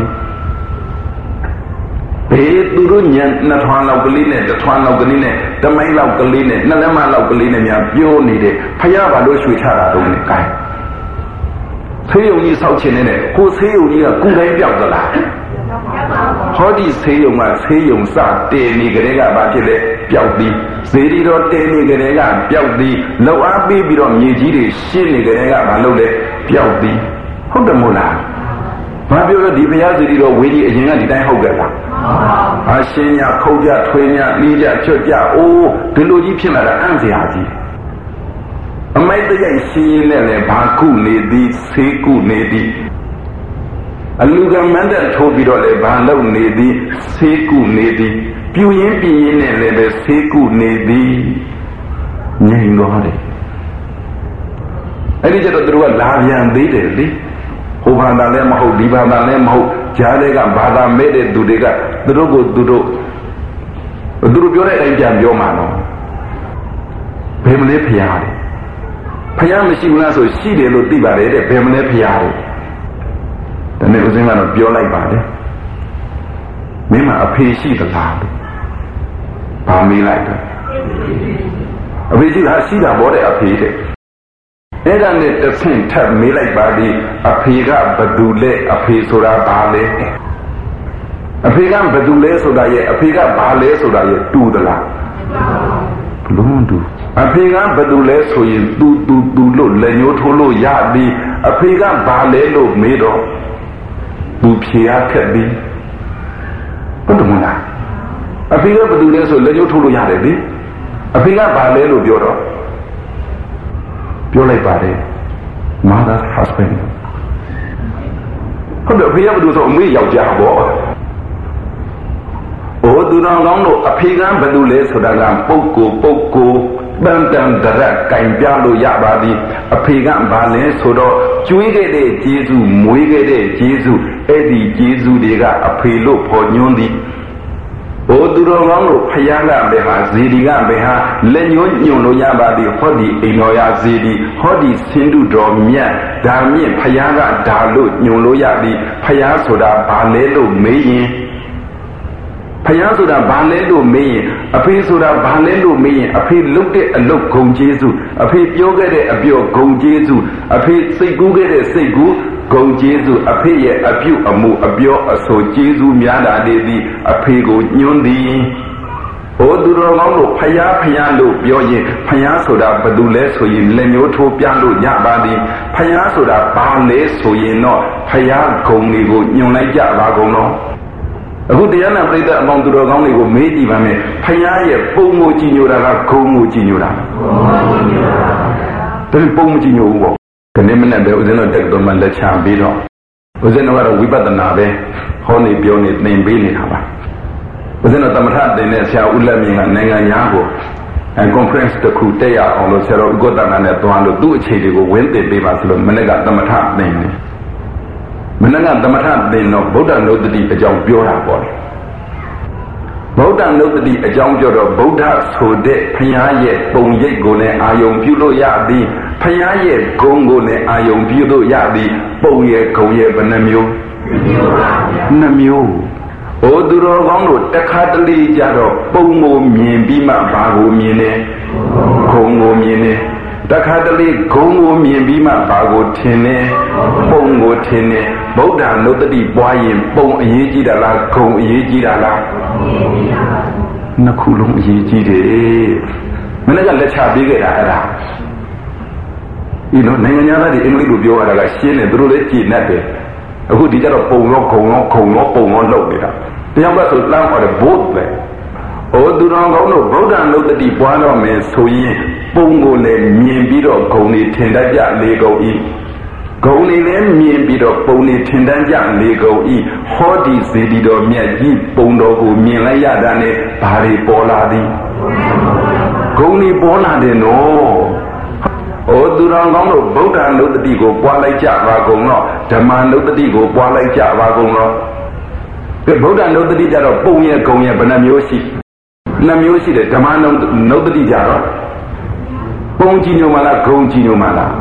để tu đối nhận là thoan lâu cái này là thoan lâu cái này tầm mấy lâu cái này là mà lâu cái này nhà biểu này để phải ra vào đối suy trả là đúng này cái sử dụng như sau trên này cô sử dụng như là cung thấy biểu rồi là họ đi sử dụng mà sử dụng sao tiền đi cái đấy là ba chuyện đấy biểu đi sử đi đó tiền đi cái đấy là biểu đi lâu áp bị đó nhiều gì để xin đi cái đấy là ba lâu đấy biểu đi không được một là mà biểu là đi bây giờ đi đó về đi ở nhà đi đây không được là xin nhà khâu nhà thuê nhà đi nhà chơi nhà ô cái lối đi phiền là ăn gì hả gì mấy cái gì xin này ba cụ này đi xe cụ này đi lúc mà mình đã thâu bị đó là ba lâu này đi xe cụ này đi biểu diễn này là xe cụ này đi nhanh đó đấy အဲ့ဒီကျတော့သူတို့ကလာပြန်သေးတယ်လေဟိုဘာသာလည်းမဟုတ်ဒီဘာသာလည်းမဟုတ်ကြားတဲ့ကဘာသာမဲ့တဲ့သူတွေကသူတို့ကိုသူတို့ပြောတဲ့အတိုင်းပြန်ပြောမှာနော်ဘယ်မလဲဖျားတယ်ဖျားမရှိဘူးလားဆိုရှိတယ်လို့သိပါတယ်တဲ့ဘယ်မလဲဖျားတယ်ဒါနဲ့ဦးဇင်းကတော့ပြောလိုက်ပါတယ်မင်းမအဖေရှိသလားလို့ဘာမေးလိုက်တော့အဖေရှိတာရှိတာဘောတဲ့အဖေတဲ့အဲ့ဒါနဲ့တစ်ဆင့်ထပ်မေးလိုက်ပါသည်အဖေကဘသူလဲအဖေဆိုတာဘာလဲအဖေကဘသူလဲဆိုတာရဲ့အဖေကဘာလဲဆိုတာရဲ့တူသလားဘလုံးတူအဖေကဘသူလဲဆိုရင်သူလို့လက်ညှိုးထိုးလို့ရသည်အဖေကဘာလဲလို့မေးတော့သူဖြေရခက်သည်ဟုတ်တယ်မလားအဖေကဘသူလဲဆိုလက်ညှိုးထိုးလို့ရတယ်လေအဖေကဘာလဲလို့ပြောတော့ပြောလိုက်ပါတယ် mother husband ဟုတ်တယ်အဖေကဘသူဆိုအမေယောက်ျားပေါ့ဟိုသူတော်ကောင်းတို့အဖေကဘသူလဲဆိုတာကပုဂ္ဂိုလ်တန်တန်တရက်ကင်ပြလို့ရပါသည်အဖေကဘာလဲဆိုတော့ကျွေးခဲ့တဲ့ကျေးဇူးမွေးခဲ့တဲ့ကျေးဇူးအဲ့ဒီကျေးဇူးတွေကအဖေလို့ဖော်ညွှန်းသည်ဟိုသူတော်ကောင်းတို့ဖယားကပဲဟာဇေဒီကပဲဟာလက်ညှိုးညွှန်လို့ရပါသည်ဟောဒီအိမ်တော်ရဇေဒီဟောဒီဆင်းတုတော်မြတ်ဒါမြင့်ဖယားကဒါလို့ညွှန်လို့ရသည်ဖယားဆိုတာဘာလဲလို့မေးရင်ဖယားဆိုတာဘာလဲလို့မေးရင်အဖေဆိုတာဘာလဲလို့မေးရင်အဖေလုပ်တဲ့အလုပ်ဂုဏ်ကျေးဇူးအဖေပြောခဲ့တဲ့အပြောဂုဏ်ကျေးဇူးအဖေစိတ်ကူးခဲ့တဲ့စိတ်ကူးဂုဏ်ကျေးဇူးအဖေရဲ့အပြုအမူအပြောအဆိုကျေးဇူးများတာတွေသည်အဖေကိုညွှန်းသည်ဟိုသူတော်ကောင်းတို့ဖယားလို့ပြောရင်ဖယားဆိုတာဘယ်သူလဲဆိုရင်လက်ညှိုးထိုးပြလို့ညပါသည်ဖယားဆိုတာဘာလဲဆိုရင်တော့ဖယားဂုဏ်တွေကိုညွှန်လိုက်ကြပါကုန်တော့အခုတရားနာပရိသတ်အပေါင်းသူတော်ကောင်းတွေကိုမေးကြည့်ပါမယ်ဖယားရဲ့ပုံကိုကြည်ညိုတာကဂုဏ်ကိုကြည်ညိုတာဒါပုံမကြည်ညိုဘူးပေါ့ဒီနေ့မနေ့ပဲဦးဇင်းတို့တက်တော်မှလက်ချပြီးတော့ဦးဇင်းတို့ကတော့ဝိပဿနာပဲဟောနေပြောနေသင်ပေးနေတာပါဦးဇင်းတို့သမထသင်တဲ့ဆရာဦးလက်မြင့်ကနိုင်ငံသားကိုconference တစ်ခုတက်ရအောင်လို့ဆရာတော်ဥက္ကဋ္ဌနဲ့တွားလို့သူ့အခြေတွေကိုဝင်းသင်ပေးပါဆိုလို့မနေ့ကသမထသင်နေမနေ့ကသမထသင်တော့ဗုဒ္ဓနုတ္တိအကြောင်းပြောတာပေါ့ဗုဒ္ဓနုတ္တိအကြောင်းပြောတော့ဗုဒ္ဓဆိုတဲ့ဘုရားရဲ့ပုံရိပ်ကိုလည်းအာယုံပြုလို့ရသည်ဘုရားရဲ့ဂုဏ်ကိုလည်းအာယုံပြုလို့ရသည်ပုံရဲ့ဂုဏ်ရဲ့ဘယ်နှမျိုးနှမျိုးဟိုသူတော်ကောင်းတို့တခါတလေကြတော့ပုံကိုမြင်ပြီးမှဘာကိုမြင်လဲဂုဏ်ကိုမြင်တယ်တခါတလေဂုံကိုမြင်ပြီးမှဘာကိုထင်လဲပုံကိုထင်တယ်ဗုဒ္ဓနုတ္တိပွားရင်ပုံအရေးကြီးတာလားဂုံအရေးကြီးတာလားနှစ်ခုလုံးအရေးကြီးတယ်မနေ့ကလက်ချပေးခဲ့တာအဲ့ဒါဒီလိုနိုင်ငံသားတွေအင်္ဂလိပ်လိုပြောရတာကရှင်းတယ်သူတို့လည်းကြည်နေတယ်အခုဒီကြတော့ပုံရောဂုံရောပုံရောလောက်နေတာတရားကဆိုလမ်းပေါ်တဲ့ဘုတ်ပဲဟိုသူတော်ကောင်းတို့ဗုဒ္ဓနုတ္တိပွားတော့မယ်ဆိုရင်ပုံကိုလည်းမြင်ပြီးတော့ဂုံတွေထင်တတ်ကြလေကုန်၏ဂုံတွေလည်းမြင်ပြီးတော့ပုံတွေထင်တတ်ကြလေကုန်၏ဟောဒီစေတီတော်မြတ်ကြီးပုံတော်ကိုမြင်လိုက်ရတာနဲ့ဘာတွေပေါ်လာသည်ဂုံတွေပေါ်လာတယ်နော်ဟိုသူတော်ကောင်းတို့ဗုဒ္ဓနုတ္တိကိုပွားလိုက်ကြပါကုန်တော့ဓမ္မနုတ္တိကိုပွားလိုက်ကြပါကုန်တော့ဗုဒ္ဓနုတ္တိကြတော့ပုံရဲ့ဂုံရဲ့ဘယ်နှမျိုးရှိနှမျိုးရှိတယ်ဓမ္မနုတ္တိကြတော့ပုံကြည်ညိုမှလားဂုံကြည်ညိုမှလား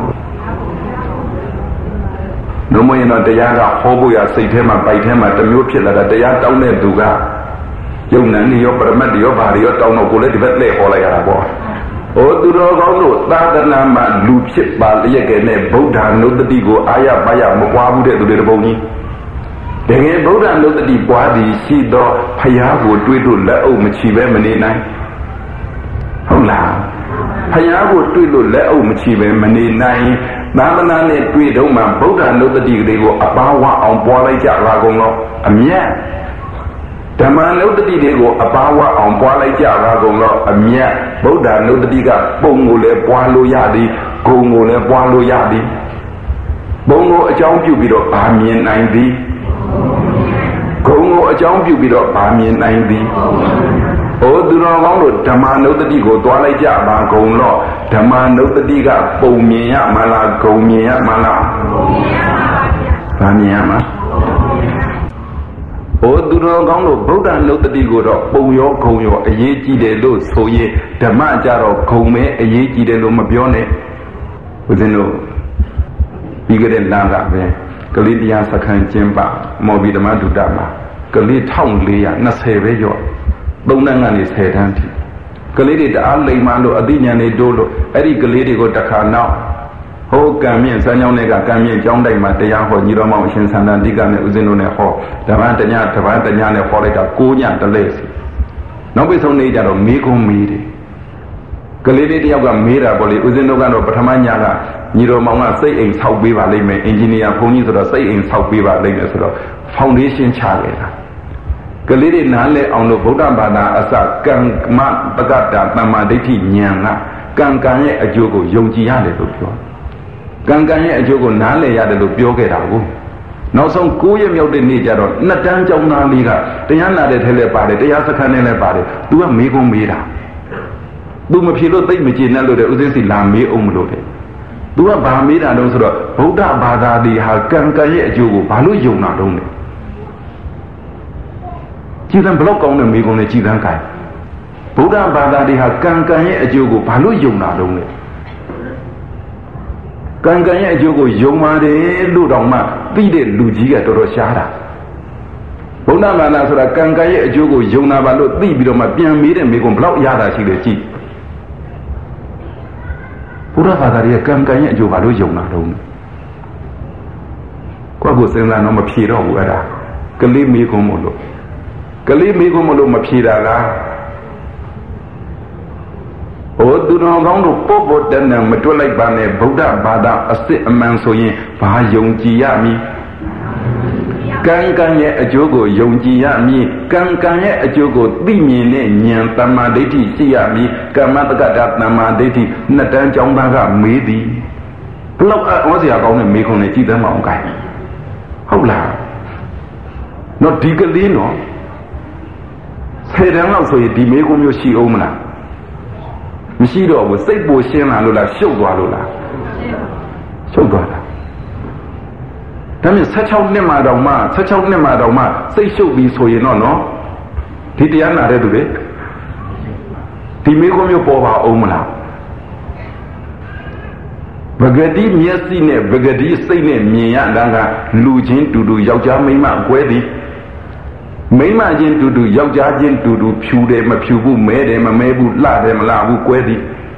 လုံးမရင်တော့တရားကဟောဖို့ရစိတ်ထဲမှာပိုက်ထဲမှာတစ်မျိုးဖြစ်လာတာတရားတောင်းတဲ့သူကယုံနံနေရောပရမတ်ရောဘာတွေရောတောင်းတော့ကိုလည်းဒီဘက်လှည့်ဟောလိုက်ရတာပေါ့ဟိုသူတော်ကောင်းတို့သာသနာမှာလူဖြစ်ပါလျက်ကနဲ့ဗုဒ္ဓနုတ္တိကိုအာရပါရမပွားဘူးတဲ့သူတွေတပုံကြီးတကယ်ဗုဒ္ဓနုတ္တိပွားသည်ရှိတော့ဖယားကိုတွေးလို့လက်အုပ်မချီပဲမနေနိုင်ဟုတ်လားဖယားကိုတွေ့လို့လက်အုပ်မချီပဲမနေနိုင်သာသနာနဲ့တွေ့တော့မှဗုဒ္ဓနုတ္တိတွေကိုအပါဝအောင်ပွားလိုက်ကြပါကုန်တော့အမြတ်ဓမ္မနုတ္တိတွေကိုအပါဝအောင်ပွားလိုက်ကြပါကုန်တော့အမြတ်ဗုဒ္ဓနုတ္တိကပုံကိုလည်းပွားလို့ရသည်ဂုံကိုလည်းပွားလို့ရသည်ပုံကိုအကြောင်းပြုပြီးတော့ဗာမြင်နိုင်သည်ဂုံကိုအကြောင်းပြုပြီးတော့ဗာမြင်နိုင်သည်ဟိုသူတော်ကောင်းတို့ဓမ္မနုတ္တိကိုတွားလိုက်ကြပါကုန်တော့ဓမ္မနုတ္တိကပုံမြင်ရမလားဂုံမြင်ရမလားဗာမြင်ရမှာဟိုသူတော်ကောင်းတို့ဗုဒ္ဓနုတ္တိကိုတော့ပုံရောဂုံရောအရေးကြီးတယ်လို့ဆိုရင်ဓမ္မကြတော့ဂုံပဲအရေးကြီးတယ်လို့မပြောနဲ့ဦးဇင်းတို့ပြီးကြတဲ့လမ်းကပဲကလေးတရားစခန်းကျင်းပမော်ဘီဓမ္မဒုတမှာကလေး1420ပဲရော့3တန်းကနေ10တန်းထိကလေးတွေတအားလိမ်မှလို့အသိဉာဏ်တွေတိုးလို့အဲ့ဒီကလေးတွေကိုတစ်ခါနောက်ဟိုကံမြင့်စမ်းကြောင်းတွေကကံမြင့်ကျောင်းတိုက်မှာတရားဟောညီတော်မောင်အရှင်သန္တာတိကနဲ့ဦးဇင်းတို့နဲ့ဟောဓမ္မတညဓမ္မတညနဲ့ဟောလိုက်တာ9ညတလဲစီနောက်ပိဆုံးနေကြတော့မေးခွန်းမေးတယ်ကလေးလေးတယောက်ကမေးတာပေါ့လေဦးဇင်းတို့ကတော့ပထမညကညီတော်မောင်ကစိတ်အိမ်ဆောက်ပေးပါလိမ့်မယ်အင်ဂျင်နီယာဘုန်းကြီးဆိုတော့စိတ်အိမ်ဆောက်ပေးပါလိမ့်မယ်ဆိုတော့ဖောင်ဒေးရှင်းချခဲ့တာကလေးတွေနားလဲအောင်လို့ဗုဒ္ဓဘာသာအစကံမပကတသမ္မာဒိဋ္ဌိဉာဏ်ကကံရဲ့အကျိုးကိုယုံကြည်ရတယ်လို့ပြောကံရဲ့အကျိုးကိုနားလည်ရတယ်လို့ပြောခဲ့တာကိုနောက်ဆုံး9ရက်မြောက်တဲ့နေ့ကျတော့နှစ်တန်းကျောင်းသားလေးကတရားနာတဲ့ထဲလဲပါတယ်တရားစခန်းထဲလဲပါတယ်သူကမေးခွန်းမေးတာသူမဖြေလို့သိမကျေနပ်လို့တဲ့ဥစဉ်စီလာမေးအောင်မလို့တဲ့သူကဘာမေးတာတုံးဆိုတော့ဗုဒ္ဓဘာသာဒီဟာကံရဲ့အကျိုးကိုဘာလို့ယုံတာတုံးလဲကြည်သံဘလောက်ကောင်းတဲ့မေးခွန်းနဲ့ကြည်သံခိုင်ဗုဒ္ဓဘာသာဒီဟာကံရဲ့အကျိုးကိုဘာလို့ယုံတာတုံးလဲကံရဲ့အကျိုးကိုယုံပါတယ်လို့တောင်မှသိတဲ့လူကြီးကတော်တော်ရှားတာဗုဒ္ဓဘာသာဆိုတာကံရဲ့အကျိုးကိုယုံတာပါလို့သိပြီးတော့မှပြန်မေးတဲ့မေးခွန်းဘလောက်ရတာရှိတယ်ကြည့်ဘုရားဘာသာရဲ့ကံရဲ့အကျိုးဘာလို့ယုံတာတုံးကိုယ့်ကိုစဉ်းစားတော့မဖြေတော့ဘူးအဲ့ဒါကလေးမေးခွန်းမို့လို့ကလေးမေးခွန်းမလို့မဖြေတာလားဟိုသူတော်ကောင်းတို့ပို့ဖို့တန်းတန်းမတွက်လိုက်ပါနဲ့ဗုဒ္ဓဘာသာအစစ်အမှန်ဆိုရင်ဘာယုံကြည်ရမည်ကံရဲ့အကျိုးကိုယုံကြည်ရမည်ကံရဲ့အကျိုးကိုသိမြင်တဲ့ဉာဏ်တမ္မာဒိဋ္ဌိရှိရမည်ကမ္မတက္ကတာတမ္မာဒိဋ္ဌိနှစ်တန်းကျောင်းသားကမေးသည်ဘလောက်ဩစရာကောင်းတဲ့မေးခွန်းနဲ့ကြည်သမ်းမအောင်ကိုင်းဟုတ်လားတော့ဒီကလေးနော်10တန်းလောက်ဆိုရင်ဒီမေးခွန်းမျိုးရှိအောင်မလားမရှိတော့ဘူးစိတ်ပိုရှင်းလာလို့လားရှုပ်သွားလို့လားရှုပ်သွားတာဒါမြင်16နှစ်မှတောင်မှစိတ်ရှုပ်ပြီးဆိုရင်တော့နော်ဒီတရားနာတဲ့သူတွေဒီမေးခွန်းမျိုးပေါ်ပါအောင်မလားဗဂတိမျက်စိနဲ့ဗဂတိစိတ်နဲ့မြင်ရတာကလူချင်းတူတူယောက်ျားမိန်းမကွဲသည်မိန်းမချင်းတူတူယောက်ျားချင်းတူတူဖြူတယ်မဖြူဘူးမဲတယ်မမဲဘူးလှတယ်မလှဘူးကွဲသည်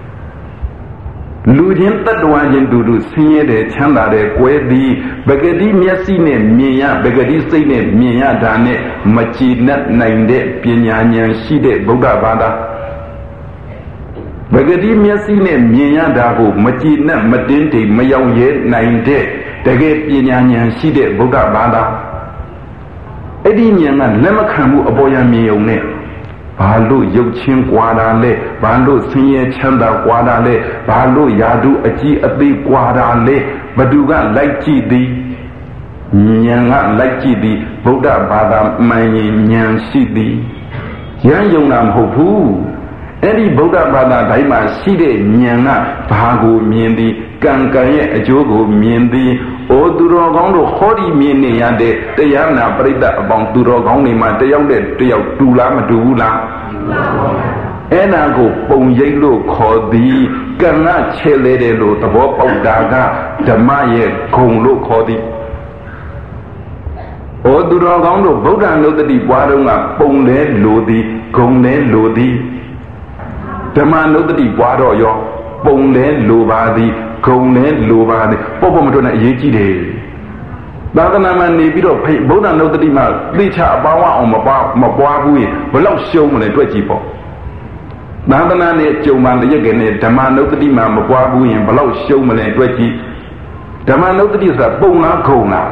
လူချင်းတ attva ချင်းတူတူဆင်းရဲတယ်ချမ်းသာတယ်ကွဲသည်ဗဂတိမျက်စိနဲ့မြင်ရဗဂတိစိတ်နဲ့မြင်ရတာနဲ့မကြည်နပ်နိုင်တဲ့ပညာဉာဏ်ရှိတဲ့ဗုဒ္ဓဘာသာဗဂတိမျက်စိနဲ့မြင်ရတာကိုမကြည်နပ်မတင်းတိမ်မရောက်ရဲနိုင်တဲ့တကယ်ပညာဉာဏ်ရှိတဲ့ဗုဒ္ဓဘာသာအဲ့ဒီဉာဏ်ကလက်မခံမှုအပေါ်ရမြင်ုံနဲ့ဘာလို့ရုပ်ချင်းကွာတာလဲဘာလို့ဆင်းရဲချမ်းသာကွာတာလဲဘာလို့ယာတုအကြီးအသေးကွာတာလဲဘသူကလိုက်ကြည့်သည်ဉာဏ်ကလိုက်ကြည့်သည်ဗုဒ္ဓဘာသာမှန်ရင်ဉာဏ်ရှိသည်ဉာဏ်ယုံတာမဟုတ်ဘူးအဲ့ဒီဗုဒ္ဓဘာသာတိုင်းမှာရှိတဲ့ဉာဏ်ကဘာကိုမြင်သည်ကံရဲ့အကျိုးကိုမြင်သည်အိုသူတော်ကောင်းတို့ဟောဒီမြင်နေရတဲ့တရားနာပရိသတ်အပေါင်းသူတော်ကောင်းတွေမှာတယောက်နဲ့တယောက်တူလားမတူဘူးလားအဲ့နာကိုပုံရိပ်လို့ခေါ်သည်ကံကချဲလဲတယ်လို့သဘောပေါက်တာကဓမ္မရဲ့ဂုံလို့ခေါ်သည်အိုသူတော်ကောင်းတို့ဗုဒ္ဓနုတ္တိပွားတော့ကပုံလဲလိုသည်ဂုံလဲလိုသည်ဓမ္မနုတ္တိပွားတော့ရောပုံလဲလိုပါသည်ဂုံလဲလိုပါသည်ပေါ့မတွနဲ့အရေးကြီးတယ်သာသနာမှာနေပြီးတော့ဗုဒ္ဓနုတ္တိမှာသိချအပေါင်းအောင်မပွားဘူးရင်ဘလောက်ရှုံးမလဲတွေ့ကြည့်ပေါ့သာသနာနဲ့ကြုံမှတရက်ကနဲ့ဓမ္မနုတ္တိမှာမပွားဘူးရင်ဘလောက်ရှုံးမလဲတွေ့ကြည့်ဓမ္မနုတ္တိဆိုတာပုံလားဂုံလား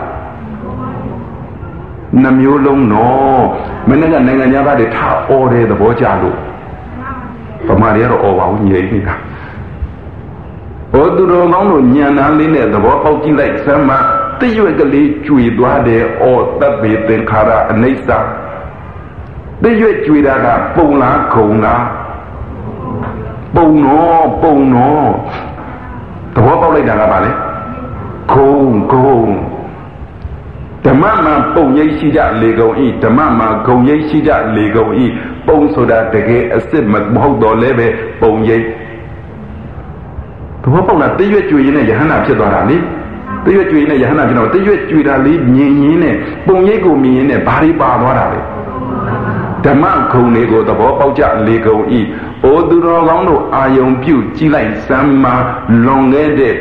နှမျိုးလုံးတော့မနေ့ကနိုင်ငံသားတွေထားအော်တဲ့သဘောကြလို့ဗမာတွေကတော့အော်ပါဘူးညိနေတာဟောသူတော်ကောင်းတို့ညံနာလေးနဲ့သဘောပေါက်ကြည့်လိုက်စမ်းမတရွက်ကလေးကျွေသွားတယ်အော်တပ်ပေသင်္ခါရအနိစ္စတရွက်ကျွေတာကပုံလားဂုံလားပုံနော်သဘောပေါက်လိုက်တာကပါလေဂုံဓမ္မမှာပုံရိပ်ရှိကြလေကုန်ဤဓမ္မမှာဂုံရိပ်ရှိကြလေကုန်ဤပုံဆိုတာတကယ်အစ်စ်မဟုတ်တော့လဲပဲပုံရိပ်သဘောပေါက်လားတရွက်ကြွေရင်နဲ့ယဟန္တာဖြစ်သွားတာလေတရွက်ကြွေရင်နဲ့ယဟန္တာဖြစ်တော့တရွက်ကြွေတာလေးမြင်ရင်းနဲ့ပုံရိပ်ကိုမြင်ရင်းနဲ့ဘာတွေပါသွားတာလဲဓမ္မဂုံလေးကိုသဘောပေါက်ကြလေကုန်ဤအိုသူတော်ကောင်းတို့အာယုံပြုကြည်လိုက်စမ်းမှာလွန်ခဲ့တဲ့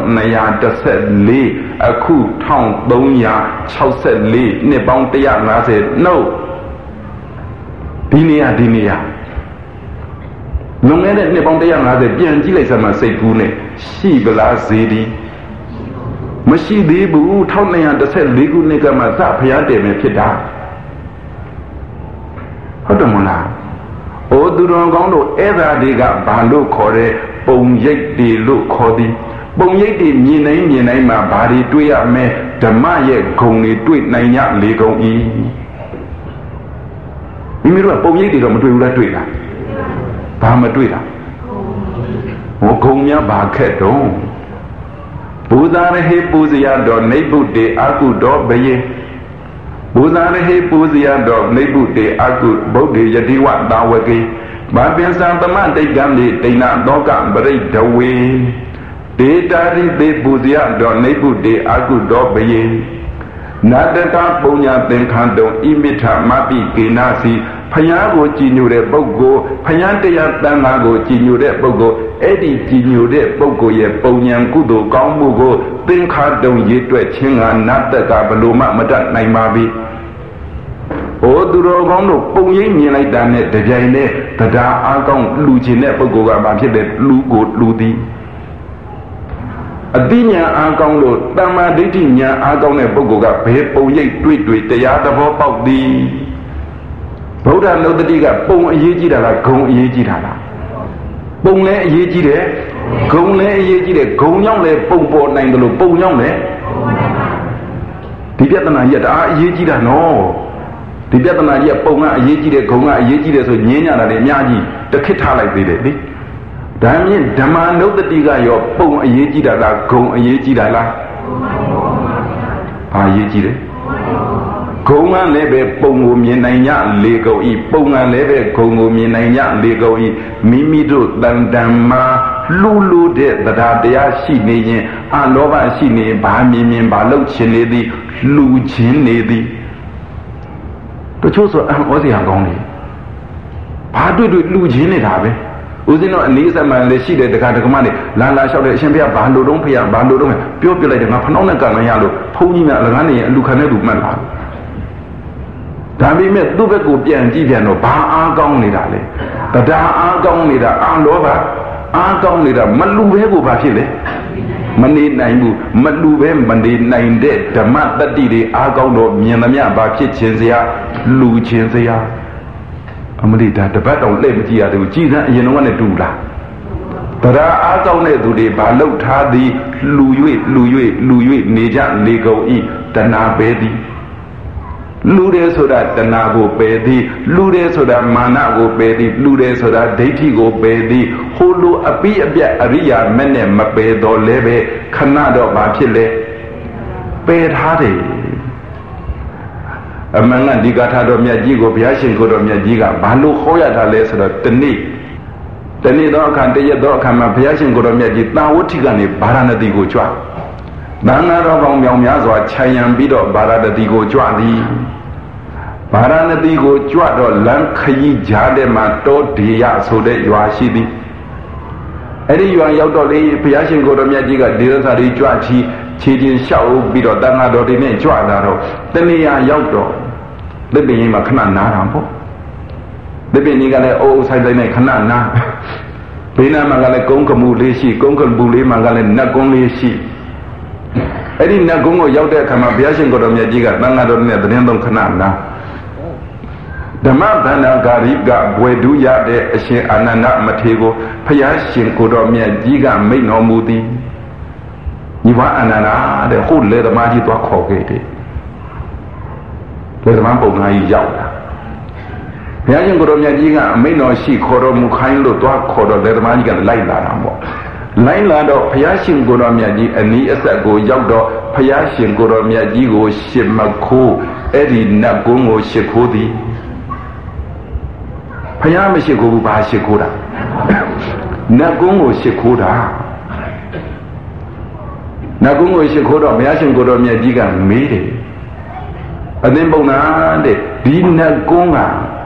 1214အခု1364နှစ်ပေါင်း150နှုတ်ဒီနေရာလွန်ခဲ့တဲ့နှစ်ပေါင်း150ပြန်ကြည့်လိုက်စမ်းမှာစိတ်ကူးနဲ့ရှိပလားဇေဒီမရှိသေးဘူး1214ခုနှစ်ကမှစဖျားတယ်ပဲဖြစ်တာဟုတ်တယ်မလားအိုသူတော်ကောင်းတို့အဲ့ဓာတွေကဘာလို့ခေါ်တဲ့ပုံရိပ်တွေလို့ခေါ်သည်ပုံရိပ်တွေမြင်နိုင်မှာဘာတွေတွေ့ရမလဲဓမ္မရဲ့ဂုဏ်တွေတွေ့နိုင်ကြလေကုန်၏မိမိတို့ကပုံရိပ်တွေတော့မတွေ့ဘူးလားတွေ့လားဘာမတွေ့တာဟောဂုဏ်များဘာခက်တော့ပူဇာရဟေပူဇေယတော်နိဗ္ဗုတေအကုတော်ဘယေပူဇာရဟေပူဇေယတော်နိဗ္ဗုတေအကုဗုဒ္ဓေယတိဝတာဝကေဘာပင်စံသမတိတ်ကံလေဒိဏသောကပရိဒဝေဒေတာရိသေပူဇေယတော်နိဗ္ဗုတေအကုတော်ဘယေနာတကပုံညာသင်္ခန္တုံဣမိထမပိကေနစီဖယားကိုကြည်ညိုတဲ့ပုဂ္ဂိုလ်ဖယားတရားတန်ခါကိုကြည်ညိုတဲ့ပုဂ္ဂိုလ်အဲ့ဒီကြည်ညိုတဲ့ပုဂ္ဂိုလ်ရဲ့ပုံညာကုသိုလ်ကောင်းမှုကိုသင်္ခါတုံရည်တွက်ခြင်းကနာတကဘလို့မှမတတ်နိုင်ပါဘူး။အိုသူတော်ကောင်းတို့ပုံရိပ်မြင်လိုက်တာနဲ့တပြိုင်တည်းတရားအားကောင်းလူကျင်တဲ့ပုဂ္ဂိုလ်ကဘာဖြစ်လဲလူကိုလူသည်အတိညာအားကောင်းလို့တမ္မာဒိဋ္ဌိညာအားကောင်းတဲ့ပုဂ္ဂိုလ်ကဘယ်ပုံရိပ်တွေ့တရားသဘောပေါက်သည်ဗုဒ္ဓနုတ္တိကပုံအရေးကြီးတာလားဂုံအရေးကြီးတာလားပုံလည်းအရေးကြီးတယ်ဂုံလည်းအရေးကြီးတယ်ဂုံကြောင့်လည်းပုံပေါ်နိုင်တယ်လို့ပုံကြောင့်လည်းဒီပြဿနာကြီးကတအားအရေးကြီးတာနော်ဒီပြဿနာကြီးကပုံကအရေးကြီးတယ်ဂုံကအရေးကြီးတယ်ဆိုညင်းညတာတွေအများကြီးတစ်ခစ်ထားလိုက်သေးတယ်လေဒါမြင့်ဓမ္မနုတ္တိကရောပုံအရေးကြီးတာလားဂုံအရေးကြီးတာလားဘာအရေးကြီးတယ်ဂုံကလည်းပဲပုံကိုမြင်နိုင်ကြလေကုန်ဤပုံကလည်းပဲဂုံကိုမြင်နိုင်ကြလေကုန်ဤမိမိတို့တန်တန်မှာလူတဲ့တရားရှိနေရင်အလောဘရှိနေဘာမြင်ဘာလုပ်ချင်နေသည်လူချင်းနေသည်တချို့ဆိုဩစရာကောင်းတယ်ဘာတွေ့လူချင်းနေတာပဲဦးဇင်းတို့အလေးဆက်မှန်လည်းရှိတယ်တခါတခါမှလည်းလာလျှောက်တယ်အရှင်ဘုရားဘာလို့တော့ဖျားဘာလို့တော့ပြောပြလိုက်တယ်ငါဖနှောင်းနဲ့ကန်မရလို့ဘုန်းကြီးများအလကားနေရင်အလူခံတဲ့သူမှတ်လာဒါပေမဲ့သူ့ဘက်ကိုပြန်ကြည့်ပြန်တော့ဘာအားကောင်းနေတာလဲတရားအားကောင်းနေတာအလောဘအားကောင်းနေတာမလူပဲကိုဘာဖြစ်လဲမနေနိုင်ဘူးမလူပဲမနေနိုင်တဲ့ဓမ္မတတ္တိတွေအားကောင်းတော့မြင်သမျှဘာဖြစ်ခြင်းစရာလူခြင်းစရာအမရိဒါတပတ်တော့လက်မကြည့်ရသေးဘူးကြည်စမ်းအရင်တော့နဲ့တူလားတရားအားကောင်းတဲ့သူတွေဘာလောက်ထားသည်လူ၍နေကြလေကုန်ဤတဏှာပဲသည်လူတယ်ဆိုတာတဏှာကိုပယ်သည်လူတယ်ဆိုတာမာနကိုပယ်သည်လူတယ်ဆိုတာဒိဋ္ဌိကိုပယ်သည်ဟိုလိုအပိအပြတ်အရိယာမက်နဲ့မပယ်တော့လဲပဲခဏတော့ဘာဖြစ်လဲပယ်ထားတယ်အမှန်ကဒီဂါထာတော်မြတ်ကြီးကိုဘုရားရှင်ကိုယ်တော်မြတ်ကြီးကဘာလို့ဟောရတာလဲဆိုတော့တနေ့တော့အခါတရက်တော့အခါမှာဘုရားရှင်ကိုယ်တော်မြတ်ကြီးတာဝဋ္ဌိကနေဗာရာဏသီကိုကြွသံဃာတော်ပေါင်းမြောင်များစွာခြံရံပြီးတော့ဗာရာဏသီကိုကြွသည်ဗာရာဏသီကိုကြွတော့လမ်းခရီးကြားထဲမှာတောဒေယဆိုတဲ့ရွာရှိသည်အဲ့ဒီရွာရောက်တော့လေဘုရားရှင်ကိုယ်တော်မြတ်ကြီးကဒေသစာတွေကြွချီခြေချင်းလျှောက်ပြီးတော့သံဃာတော်တွေနဲ့ကြွလာတော့တဏှာရောက်တော့လက်ပင်ကြီးမှာခဏနားတာပေါ့လက်ပင်ကြီးကလည်းအိုးဆိုင်တိုင်းနဲ့ခဏနားဘေးနားမှာကလည်းကုန်းကမှုလေးရှိကုန်းကမှုလေးမှာကလည်းနတ်ကုန်းလေးရှိအဲ့ဒီနတ်ကုန်းကိုရောက်တဲ့အခါမှာဘုရားရှင်ကိုယ်တော်မြတ်ကြီးကသံဃာတော်နဲ့သတင်းသုံးခဏနားဓမ္မဗန္ဒဂါရိကဘွယ်တူးရတဲ့အရှင်အာနန္ဒမထေရကိုဘုရားရှင်ကိုယ်တော်မြတ်ကြီးကမိန့်တော်မူသည်ညီမအာနန္ဒတဲ့ဟုတ်လေသမားကြီးသွားခေါ်ခဲ့တယ်လေသမားပုံသားကြီးရောက်လာဘုရားရှင်ကိုရောမြတ်ကြီးကအမိန့်တော်ရှိခေါ်တော်မူခိုင်းလို့သွားခေါ်တော့လက်သမားကြီးကလိုက်လာတာပေါ့လိုက်လာတော့ဘုရားရှင်ကိုရောမြတ်ကြီးအနီးအဆက်ကိုရောက်တော့ဘုရားရှင်ကိုရောမြတ်ကြီးကိုရှစ်မခိုးအဲ့ဒီနတ်ကုန်းကိုရှစ်ခိုးသည်ဘုရားမရှိခိုးဘူးဘာရှစ်ခိုးတာနတ်ကုန်းကိုရှစ်ခိုးတာနတ်ကုန်းကိုရှစ်ခိုးတော့ဘုရားရှင်ကိုရောမြတ်ကြီးကမေးတယ်အသင်ပုံနာတဲ့ဒီနတ်ကုန်းက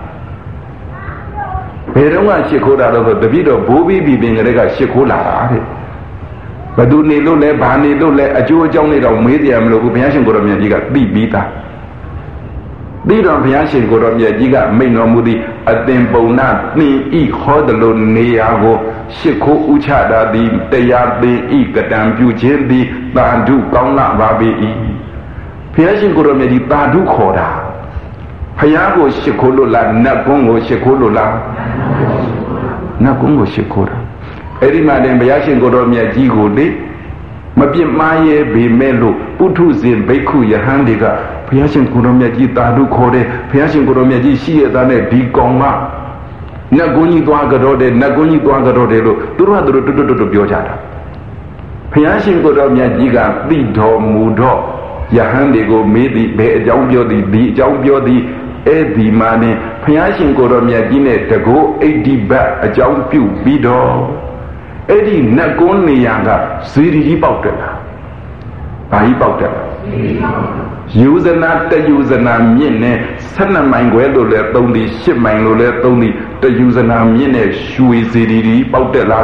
ဘယ်တော့မှရှစ်ခိုးတာတော့ဆိုတပိတော့ဘိုးဘီးပင်ကလေးကရှစ်ခိုးလာတာတဲ့ဘသူနေလို့လဲဘာနေလို့လဲအကျိုးအကြောင်းတွေတော့မေးကြရမလို့ဘုရားရှင်ကိုရောမြတ်ကြီးကသိပြီးသားပြီးတော့ဘုရားရှင်ကိုရောမြတ်ကြီးကမိန့်တော်မူသည်အသင်ပုံနာသင်ဤဟောသလိုနေရာကိုရှစ်ခိုးဥချတာသည်တရားသင်ဤကတံပြုခြင်းသည်သာဓုကောင်းလာပါပေ၏ဘုရားရှင်ကိုရောမြတ်ကြီးသာဓုခေါ်တာဘုရားကိုရှစ်ခိုးလို့လားနတ်ကုန်းကိုရှစ်ခိုးလို့လားနတ်ကုန်းကိုရှစ်ခိုးတာအဲ့ဒီမှာတင်ဘုရားရှင်ကိုရောမြတ်ကြီးကိုလေမပြစ်မှားရဲ့ပေမဲ့လို့ပုထုဇဉ်ဘိက္ခုယဟန်တွေကဘုရားရှင်ကိုရောမြတ်ကြီးသာဓုခေါ်တယ်ဘုရားရှင်ကိုရောမြတ်ကြီးရှိရတဲ့နဲ့ဒီကောင်ကနတ်ကုန်းကြီးသွားကြတော့တယ်နတ်ကုန်းကြီးသွားကြတော့တယ်လို့သူတို့ကသူတို့တွတ်ပြောကြတာဘုရားရှင်ကိုရောမြတ်ကြီးကသိတော်မူတော့ယဟန်တွေကိုမေးသည်ဘယ်အကြောင်းပြောသည်ဒီအကြောင်းပြောသည်အဲ့ဒီမှာနေဘုရားရှင်ကိုရောမြတ်ကြီးနဲ့တကောအိဋ္ဌိဘတ်အကြောင်းပြုပြီးတော့အဲ့ဒီနတ်ကုန်းနေရာကဇေဒီကြီးပေါက်တယ်လားဘာကြီးပေါက်တယ်ယူဇနာတယူဇနာမြင့်နဲ့12မိုင်ခွဲလို့လဲ3ဒီ10မိုင်လို့လဲ3ဒီတယူဇနာမြင့်နဲ့ရွှေဇေဒီကြီးပေါက်တယ်လား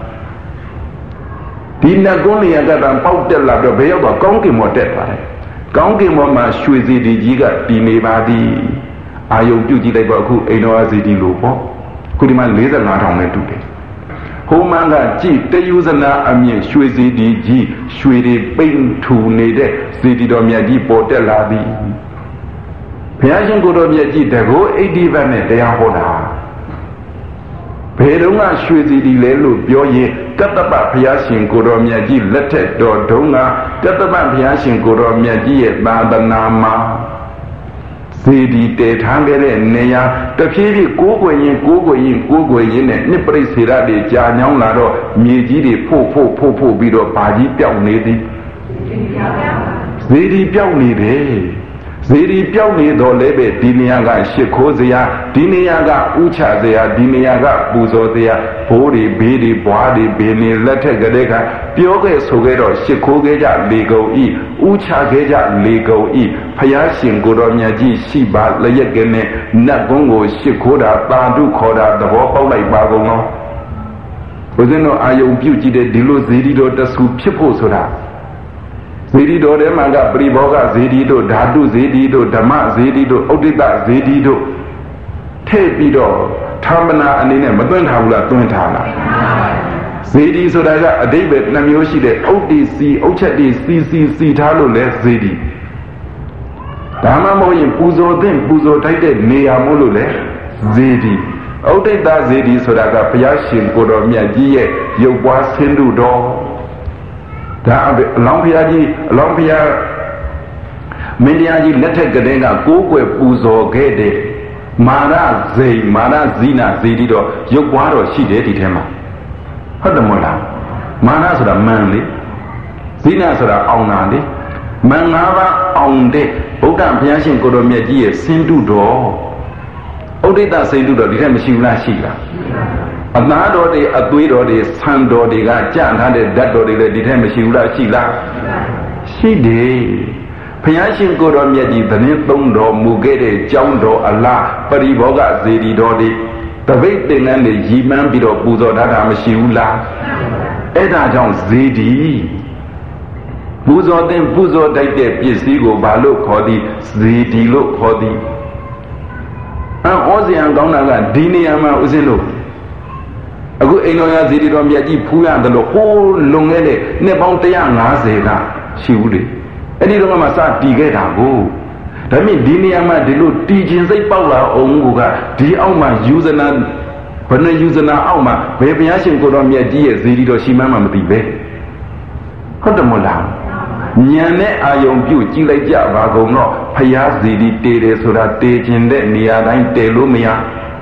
ဒီနတ်ကုန်းနေရာကတည်းကပေါက်တက်လာတော့ဘယ်ရောက်တော့ကောင်းကင်ဘောတက်သွားတယ်ကောင်းကင်ဘောမှာရွှေစီဒီကြီးကတည်နေပါသည်အာယုံပြုတ်ကြည့်လိုက်ပါအခုအိန္ဒိယစီဒီလို့ပေါ့ခုဒီမှာ45,000နဲ့တူတယ်ဟိုမှန်ကကြည့်တယူဇနာအမြင့်ရွှေစီဒီကြီးရွှေတွေပိန်ထူနေတဲ့စီဒီတော်မြတ်ကြီးပေါ်တက်လာသည်ဘုရားရှင်ကိုယ်တော်မြတ်ကြီးတကောအိဋ္ဌိဘတ်နဲ့တရားဟောတာဘယ်တော့မှရွှေစီဒီလဲလို့ပြောရင်ကတ္တပဘုရားရှင်ကိုတော်မြတ်ကြီးလက်ထက်တော်တုန်းကကတ္တပဘုရားရှင်ကိုတော်မြတ်ကြီးရဲ့သာသနာမှာစေဒီတည်ထားခဲ့တဲ့နေရာတဖြည်းဖြည်းကိုးကွယ်ရင်နဲ့နှစ်ပရိစ္ဆေရတွေကြာညောင်းလာတော့မြေကြီးတွေဖို့ပြီးတော့ဘာကြီးပြောက်နေသည်စေဒီပြောက်နေတယ်ဇေဒီပြောက်နေတော့လည်းပဲဒီနေရာကရှစ်ခိုးစရာဒီနေရာကဥချစရာဒီနေရာကပူဇော်စရာဘိုးတွေဘေးတွေဘွားတွေဘေးနေလက်ထက်ကလေးကပြောခဲ့ဆိုခဲ့တော့ရှစ်ခိုးခဲ့ကြလေကုန်ဤဥချခဲ့ကြလေကုန်ဤဖယားရှင်ကိုတော်မြတ်ကြီးရှိပါလျက်ကနဲ့နတ်ကုန်းကိုရှစ်ခိုးတာတာဓုခေါ်တာသဘောပေါက်လိုက်ပါကုန်တော့ဘုဇင်းတို့အာယုံပြုတ်ကြည့်တဲ့ဒီလိုဇေဒီတော်တဆူဖြစ်ဖို့ဆိုတာဇေဒီတော်ထဲမှာကပရိဘောဂဇေဒီတို့ဓာတုဇေဒီတို့ဓမ္မဇေဒီတို့ဥဒိတဇေဒီတို့ထည့်ပြီးတော့ဌာမနာအနေနဲ့မသွင်းထားဘူးလားသွင်းထားလားဇေဒီဆိုတာကအဓိပ္ပာယ်နှမျိုးရှိတဲ့ဥဒ္တိစီဥချက်တိစီထားလို့လဲဇေဒီဒါမှမဟုတ်ရင်ပူဇော်သင့်ပူဇော်ထိုက်တဲ့နေရာမို့လို့လဲဇေဒီဥဒိတဇေဒီဆိုတာကဘုရားရှင်ကိုယ်တော်မြတ်ကြီးရဲ့ရုပ်ပွားဆင်းတုတော်ဒါအလောင်းဘုရားကြီးအလောင်းဘုရားမင်းတရားကြီးလက်ထက်ကလေးကကိုးကွယ်ပူဇော်ခဲ့တဲ့မာရဇိမာရဇိနာဇေဒီတော့ရုပ်ပွားတော်ရှိတယ်ဒီထဲမှာဟုတ်တယ်မဟုတ်လားမာရဆိုတာမန်လေဇိနာဆိုတာအောင်နာလေမန်၅ပါးအောင်တဲ့ဗုဒ္ဓဘုရားရှင်ကိုယ်တော်မြတ်ကြီးရဲ့ဆင်းတုတော်ဥဒိတဆင်းတုတော်ဒီထဲမရှိဘူးလားရှိလားအသားတော်တွေအသွေးတော်တွေဆံတော်တွေကကြံ့ထားတဲ့ဓာတ်တော်တွေလည်းဒီထဲမရှိဘူးလားရှိလားရှိတယ်ဘုရားရှင်ကိုယ်တော်မြတ်ကြီးသတင်းသုံးတော်မူခဲ့တဲ့ကျောင်းတော်အလားပရိဘောဂဇေဒီတော်တွေတပိတ်တင်တဲ့ရည်မှန်းပြီးတော့ပူဇော်ထားတာမရှိဘူးလားအဲ့ဒါကြောင့်ဇေဒီပူဇော်တဲ့ပူဇော်တိုက်တဲ့ပစ္စည်းကိုဘာလို့ခေါ်သည်ဇေဒီလို့ခေါ်သည်ဩဇယံကောင်းတာကဒီနေရာမှာဥစဉ်လို့အခုအိမ်တော်ရဇေဒီတော်မြတ်ကြီးဖူးရတယ်လို့ဟိုးလွန်ခဲ့တဲ့နှစ်ပေါင်း150ကရှိဘူးလေအဲ့ဒီတော့မှစတီးခဲ့တာကိုဒါမြင့်ဒီနေရာမှာဒီလိုတီးခြင်းစိတ်ပေါက်လာအောင်ကဒီအောက်မှာယူဇနာဘယ်နှယူဇနာအောက်မှာဘယ်ဘုရားရှင်ကိုတော်မြတ်ကြီးရဲ့ဇေဒီတော်ရှိမှန်းမသိပဲဟုတ်တယ်မလားဉာဏ်နဲ့အာယုံပြုတ်ကြည့်လိုက်ကြပါကုန်တော့ဘုရားဇေဒီတေတယ်ဆိုတာတေခြင်းတဲ့နေရာတိုင်းတေလို့မရ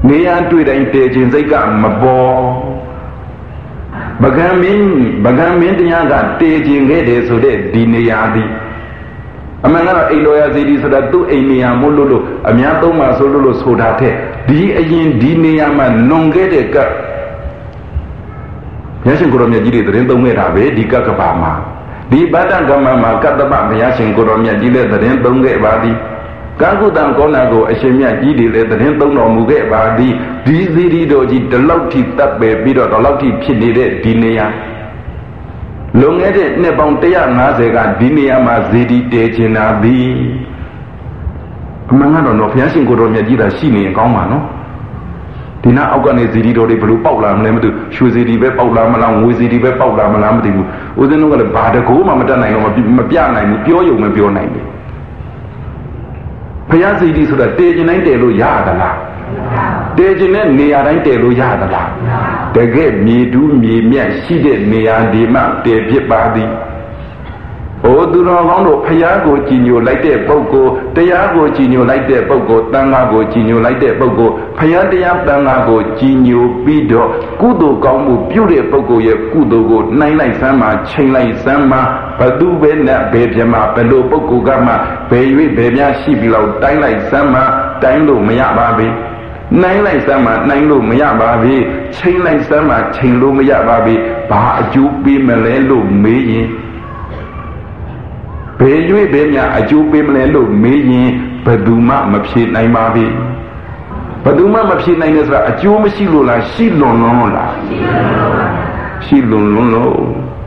နေရတွေ့တိုင်းတည်ခြင်းစိတ်ကမပေါ်ပကံမင်းတရားကတည်ခြင်းခဲ့တယ်ဆိုတဲ့ဒီနေရာသည်အမှန်ကတော့အိမ်တော်ရစီဒီဆိုတာသူ့အိမ်နေရာမို့လို့အများသုံးပါဆိုလို့ဆိုတာတဲ့ဒီအရင်ဒီနေရာမှာလွန်ခဲ့တဲ့ကဘုရားရှင်ကိုရောမြတ်ကြီးတွေသတင်းသုံးခဲ့တာပဲဒီကကပါမှာဒီဗတ္တကမ္မမှာကတ္တပဘုရားရှင်ကိုရောမြတ်ကြီးလည်းသတင်းသုံးခဲ့ပါသည်ကာကုတံကောနာကိုအရှင်မြတ်ကြီးတွေလည်းသတင်းသုံးတော်မူခဲ့ပါသည်ဒီစီဒီတော်ကြီးဒီလောက်ထိတပ်ပယ်ပြီးတော့ဒီလောက်ထိဖြစ်နေတဲ့ဒီနေရာလွန်ခဲ့တဲ့နှစ်ပေါင်း150ကဒီနေရာမှာဇေဒီတည်ခြင်းနာသည်အမှန်ကတော့ဘုရားရှင်ကိုရောမြတ်ကြီးသာရှိနေရင်ကောင်းပါနော်ဒီနာအောက်ကနေဇီဒီတော်တွေဘယ်လိုပေါက်လာမလဲမသိဘူးရွှေဇီဒီပဲပေါက်လာမလားငွေဇီဒီပဲပေါက်လာမလားမသိဘူးဦးဇင်းတို့ကလည်းဘာတကူမှမတတ်နိုင်တော့မပြနိုင်ဘူးပြောရုံမပြောနိုင်ဘူးဘုရားဇီဒီဆိုတာတည်ခြင်းတိုင်းတည်လို့ရသလားတည်ခြင်းနဲ့နေရာတိုင်းတည်လို့ရသလားတကယ်မြေတူးမြေမြတ်ရှိတဲ့နေရာဒီမှတည်ဖြစ်ပါသည်ဩသူတော်ကောင်းတို့ဖျားကိုကြည်ညိုလိုက်တဲ့ပုဂ္ဂိုလ်တရားကိုကြည်ညိုလိုက်တဲ့ပုဂ္ဂိုလ်တန်ခါကိုကြည်ညိုလိုက်တဲ့ပုဂ္ဂိုလ်ဖျားတရားတန်ခါကိုကြည်ညိုပြီးတော့ကုသိုလ်ကောင်းမှုပြုတဲ့ပုဂ္ဂိုလ်ရဲ့ကုသိုလ်ကိုနှိုင်းလိုက်စမ်းမှချိန်လိုက်စမ်းမှဘသူပဲနဲ့ဘယ်ပြမဘယ်လိုပုဂ္ဂိုလ်ကမှဘယ်၍ဘယ်များရှိပြီလောက်တိုင်းလိုက်စမ်းမှတိုင်းလို့မရပါဘူးနိုင်လိုက်စမ်းမှနိုင်လို့မရပါဘူးချိန်လိုက်စမ်းမှချိန်လို့မရပါဘူးဘာအကျိုးပေးမလဲလို့မေးရင်ဘယ်၍ဘယ်များအကျိုးပေးမလဲလို့မေးရင်ဘယ်သူမှမဖြေနိုင်ပါဘူးဘယ်သူမှမဖြေနိုင်နဲ့ဆိုတာအကျိုးမရှိလို့လားရှိလွန်လွန်းလားရှိလွန်လွန်းလို့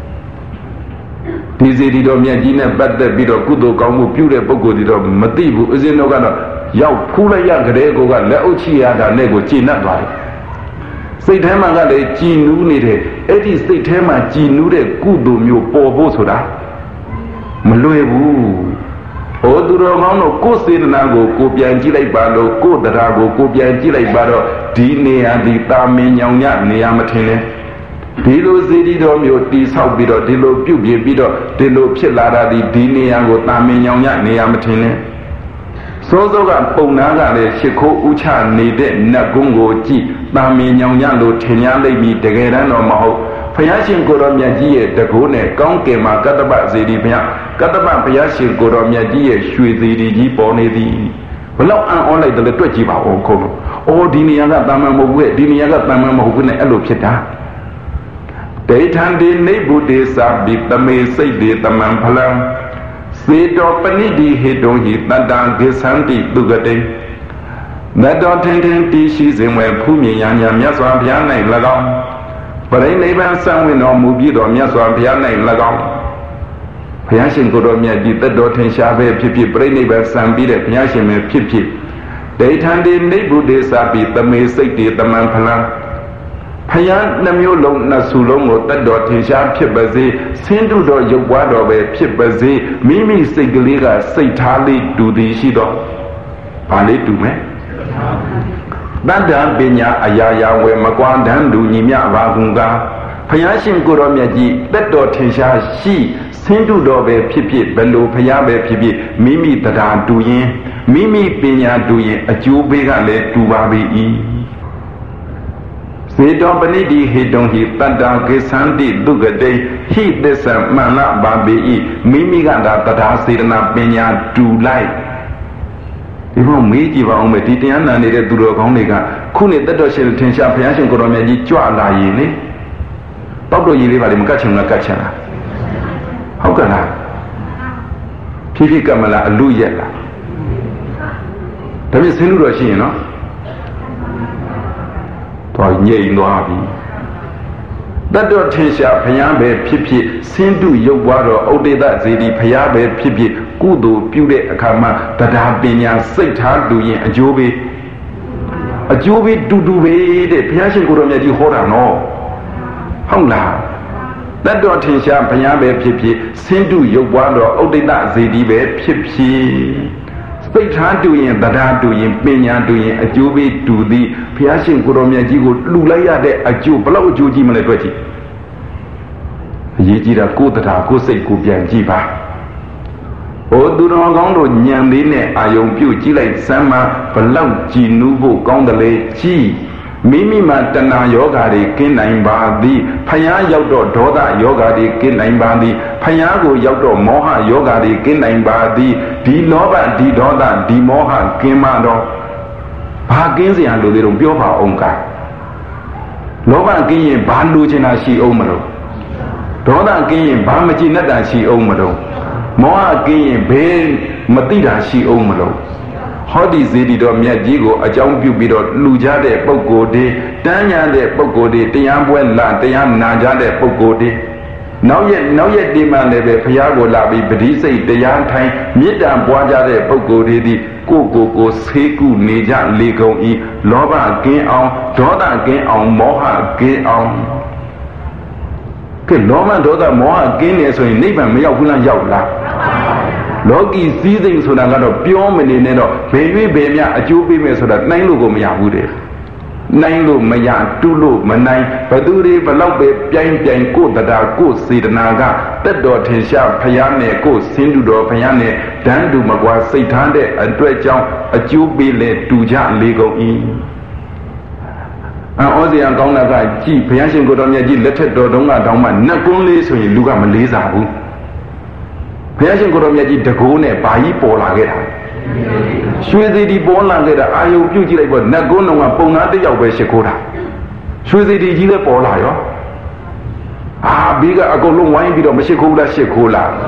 ဒီစီဒီတော်မြတ်ကြီးနဲ့ပတ်သက်ပြီးတော့ကုသိုလ်ကောင်းမှုပြုတဲ့ပုဂ္ဂိုလ်တွေတော့မသိဘူးအစဉ်တော့ကတော့ရောက်ဖူးလိုက်ရကြတဲ့ကိုကလက်အုပ်ချရတာနဲ့ကိုကျေနပ်သွားတယ်စိတ်ထဲမှာကလည်းကြည်နူးနေတယ်အဲ့ဒီစိတ်ထဲမှာကြည်နူးတဲ့ကုသိုလ်မျိုးပေါ်ဖို့ဆိုတာမလွယ်ဘူး။ဟောသူတော်ကောင်းတို့ကိုယ်စေတနာကိုကိုပြန်ကြည့်လိုက်ပါလို့ကိုယ်တရားကိုကိုပြန်ကြည့်လိုက်ပါတော့ဒီနေရာဒီတာမင်ညောင်ညနေရာမထင်နဲ့ဒီလိုစေတီတော်မျိုးတိဆောက်ပြီးတော့ဒီလိုပြုတ်ပြပြီးတော့ဒီလိုဖြစ်လာတာဒီနေရာကိုတာမင်ညောင်ညနေရာမထင်နဲ့စိုးစိုးကပုံနာကလည်းရှ िख ိုးဥချနေတဲ့နတ်ကုန်းကိုကြည့်တာမင်ညောင်ညလို့ထင်ရလိမ့်မည်တကယ်တမ်းတော့မဟုတ်ဘုရားရှင်ကိုရောမြတ်ကြီးရဲ့တကိုးနဲ့ကောင်းကင်မှာကတ္တပဇေဒီဘုရားကတ္တပဘုရားရှင်ကိုရောမြတ်ကြီးရဲ့ရွှေဇေဒီကြီးပေါ်နေသည်ဘလောက်အံ့ဩလိုက်တယ်လဲတွက်ကြည့်ပါဦးခုလို့အော်ဒီနေရာကတာမန်မဟုတ်ဘူးဒီနေရာကတာမန်မဟုတ်ဘူးနဲ့အဲ့လိုဖြစ်တာဒိဋ္ဌံဒီနိဗ္ဗုတေသာဘိတမေစိတ်တေတမံဖလံစေတောပဏိတိဟေတုံဟိတတ္တံဂစ္ဆန္တိတုဂတေနတ္တောထင်ထင်တိရှိစဉ်ဝဲဖူးမြင်ရညာမြတ်စွာဘုရား၌၎င်းပရိနိဗ္ဗာန်ဆံဝင်တော်မူပြီးတော်မြတ်စွာဘုရား၌၎င်းဘုရားရှင်ကိုယ်တော်မြတ်ကြီးတတ်တော်ထင်ရှားပဲဖြစ်ဖြစ်ပရိနိဗ္ဗာန်ဆံပြီးတဲ့ဘုရားရှင်ပဲဖြစ်ဖြစ်ဒိဋ္ဌံတိနိဗ္ဗုတေသာပိတမေစိတ်တေတမံဖလံဘုရားနှမျိုးလုံးနှစ်စုလုံးကိုတတ်တော်ထင်ရှားဖြစ်ပါစေဆင်းတုတော်ရုပ်ပွားတော်ပဲဖြစ်ပါစေမိမိစိတ်ကလေးကစိတ်ထားလေးတူသည်ရှိတော့ဘာလေးတူမယ်တတ္တပညာအရာရာဝေမကွာတန်းလူညီမြပါကုန်ကဘုရားရှင်ကိုယ်တော်မြတ်ကြီးတတ်တော်ထင်ရှားရှိဆင်းတုတော်ပဲဖြစ်ဖြစ်ဘယ်လိုဘုရားပဲဖြစ်ဖြစ်မိမိတရားတူရင်မိမိပညာတူရင်အကျိုးပေးကလည်းတူပါပြီစေတောပဏိတိဟေတုံဟိတတ္တဂစ္ဆန္တိဒုက္ကတေဟိသစ္ဆမန္နပါပေ၏မိမိကသာတရားစေတနာပညာတူလိုက်ဒီလိုမေးကြည့်ပါဦးမယ်ဒီတရားနာနေတဲ့သူတော်ကောင်းတွေကခုနှစ်သက်တော်ရှင်ထင်ရှားဘုရားရှင်ကိုယ်တော်မြတ်ကြီးကြွလာရင်လေတောက်တော်ကြီးလေးပါလေမကတ်ချင်လားကတ်ချင်လားဟုတ်ကဲ့လားဖြည်းဖြည်းကတ်မလားအလူရက်လားဒါပြည့်ဆင်းလို့တော့ရှိရင်နော်တော့ငြိမ်သွားပြီတတ်တော်ထင်ရှားဘုရားပဲဖြစ်ဖြစ်ဆင်းတုရုပ်ပွားတော်ဥဒိတဇေဒီဘုရားပဲဖြစ်ဖြစ်ကုသိုလ်ပြုတဲ့အခါမှာတရားပညာစိတ်ထားတူရင်အကျိုးပေးတူတူပဲတဲ့ဘုရားရှင်ကိုယ်တော်မြတ်ကြီးဟောတာနော်ဟုတ်လားတတ်တော်ထင်ရှားဘုရားပဲဖြစ်ဖြစ်ဆင်းတုရုပ်ပွားတော်ဥဒိတဇေဒီပဲဖြစ်ဖြစ်စိတ်ထားတူရင်တရားတူရင်ပညာတူရင်အကျိုးပေးတူသည်ဘုရားရှင်ကိုယ်တော်မြတ်ကြီးကိုလှူလိုက်ရတဲ့အကျိုးဘလောက်အကျိုးကြီးမလဲတွေ့ကြည့်အရေးကြီးတာကိုယ်တရားကိုယ်စိတ်ကိုပြန်ကြည့်ပါသူတော်ကောင်းတို့ညံလေးနဲ့အာယုံပြုတ်ကြည့်လိုက်စမ်းမှဘလောက်ကြည်နူးဖို့ကောင်းတယ်လေကြည်မိမိမှာတဏှာယောဂါတွေကင်းနိုင်ပါသည်ဖယားရောက်တော့ဒေါသယောဂါတွေကင်းနိုင်ပါသည်ဖယားကိုရောက်တော့မောဟယောဂါတွေကင်းနိုင်ပါသည်ဒီလောဘဒီဒေါသဒီမောဟကင်းမှတော့ဘာကင်းစရာလိုသေးတော့ပြောပါအောင်ကလောဘကင်းရင်ဘာလိုချင်တာရှိအောင်မလို့ဒေါသကင်းရင်ဘာမကြည်နဲ့တာရှိအောင်မလို့မောဟကင်းရင်ဘယ်မသိတာရှိအောင်မလို့ဟောဒီစေတီတော်မြတ်ကြီးကိုအကြောင်းပြုပြီးတော့လှူကြတဲ့ပုဂ္ဂိုလ်တွေတန်းညာတဲ့ပုဂ္ဂိုလ်တွေတရားပွဲလာတရားနာကြတဲ့ပုဂ္ဂိုလ်တွေနောက်ရက်ဒီမှလည်းပဲဘုရားကိုလာပြီးပဋိစိတ်တရားထိုင်မေတ္တာပွားကြတဲ့ပုဂ္ဂိုလ်တွေဒီကိုဆေးကုနေကြလေကုန်ဤလောဘကင်းအောင်ဒေါသကင်းအောင်မောဟကင်းအောင်ကဲလောဘဒေါသမောဟကင်းနေဆိုရင်နိဗ္ဗာန်မရောက်ဘူးလားရောက်လားလောကီစည်းစိမ်ဆိုတာကတော့ပြောမနေနဲ့တော့ဘယ်၍ဘယ်မြအကျိုးပေးမယ်ဆိုတာနှိုင်းလို့ကိုမရဘူးတဲ့နှိုင်းလို့မရတူးလို့မနိုင်ဘသူတွေဘလောက်ပဲပြိုင်ကိုယ်တရားကိုယ်စေတနာကတက်တော်ထင်ရှားဖယားနဲ့ကိုယ်စင်းတူတော်ဖယားနဲ့တန်းတူမကွာစိတ်ထားတဲ့အတွက်ကြောင့်အကျိုးပေးလေတူကြလေကုန်၏ဩဇေယံကောင်းတာကကြည်ဘုရားရှင်ကိုတော်မြတ်ကြီးလက်ထက်တော်တုန်းကတောင်းမှနတ်ကွန်းလေးဆိုရင်လူကမလေးစားဘူးဘုရားရှင်ကိုတော်မြတ်ကြီးတကိုးနဲ့ဘာကြီးပေါ်လာခဲ့တာရွှေစီတီပေါ်လာခဲ့တာအာယုပြုတ်ကြည့်လိုက်ပေါ့နတ်ကွန်းတော်ကပုံသားတစ်ယောက်ပဲရှိခိုးတာရွှေစီတီကြီးလည်းပေါ်လာရောဘေးကအကုန်လုံးဝိုင်းပြီးတော့မရှိခိုးလားရှိခိုးလား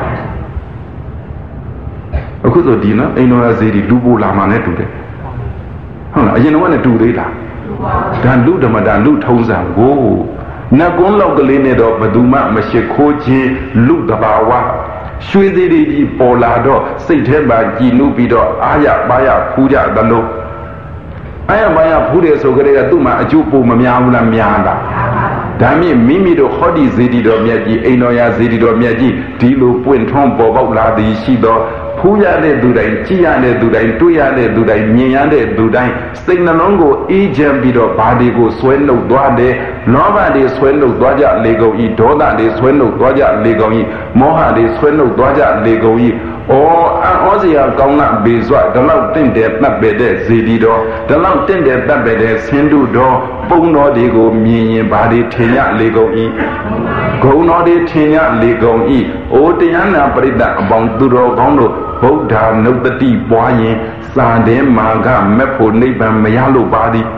အခုဆိုဒီနော်အိမ်တော်ရစီတီလူပိုလာမှနဲ့တူတယ်ဟုတ်လားအရင်တော့ကလည်းတူသေးလားဒါလူဓမ္မတာလူထုံးစံကိုနတ်ကွန်းလောက်ကလေးနဲ့တော့ဘယ်သူမှမရှိခိုးခြင်းလူတဘာဝရွှေသေးတွေကြီးပေါ်လာတော့စိတ်ထဲမှာကြည်နုပြီးတော့အာရပါရဖူးကြသလိုအာရပါရဖူးတယ်ဆိုကြတဲ့ကသူ့မှာအကျိုးပိုမများဘူးလားများလားဒါမြင့်မိမိတို့ဟောဒီဇေတီတော်မြတ်ကြီးအိမ်တော်ရာဇေတီတော်မြတ်ကြီးဒီလိုပွင့်ထွန်းပေါ်ပေါက်လာသည်ရှိသောဖူးရတဲ့သူတိုင်းကြည်ရတဲ့သူတိုင်းတွေ့ရတဲ့သူတိုင်းမြင်ရတဲ့သူတိုင်းစိတ်နှလုံးကိုအေးချမ်းပြီးတော့ဘာတွေကိုဆွဲနှုတ်သွားတယ်လောဘတွေဆွဲနှုတ်သွားကြလေကုန်ဤဒေါသတွေဆွဲနှုတ်သွားကြလေကုန်ဤမောဟတွေဆွဲနှုတ်သွားကြလေကုန်ဤဩဇေယကောင်းလာဘေစွာဒီလောက်တင့်တယ်တတ်ပဲတဲ့ဇေဒီတော်ဒီလောက်တင့်တယ်တတ်ပဲတဲ့ဆင်းတုတော်ပုံတော်တွေကိုမြင်ရင်ဘာတွေထင်ရလေကုန်ဤဂုဏ်တော်တွေထင်ရလေကုန်ဤတရားနာပရိသတ်အပေါင်းသူတော်ကောင်းတို့ဗုဒ္ဓနုတ္တိပွားရင်စာထဲမှာကမက်ဖို့နိဗ္ဗာန်မရလို့ပါသည်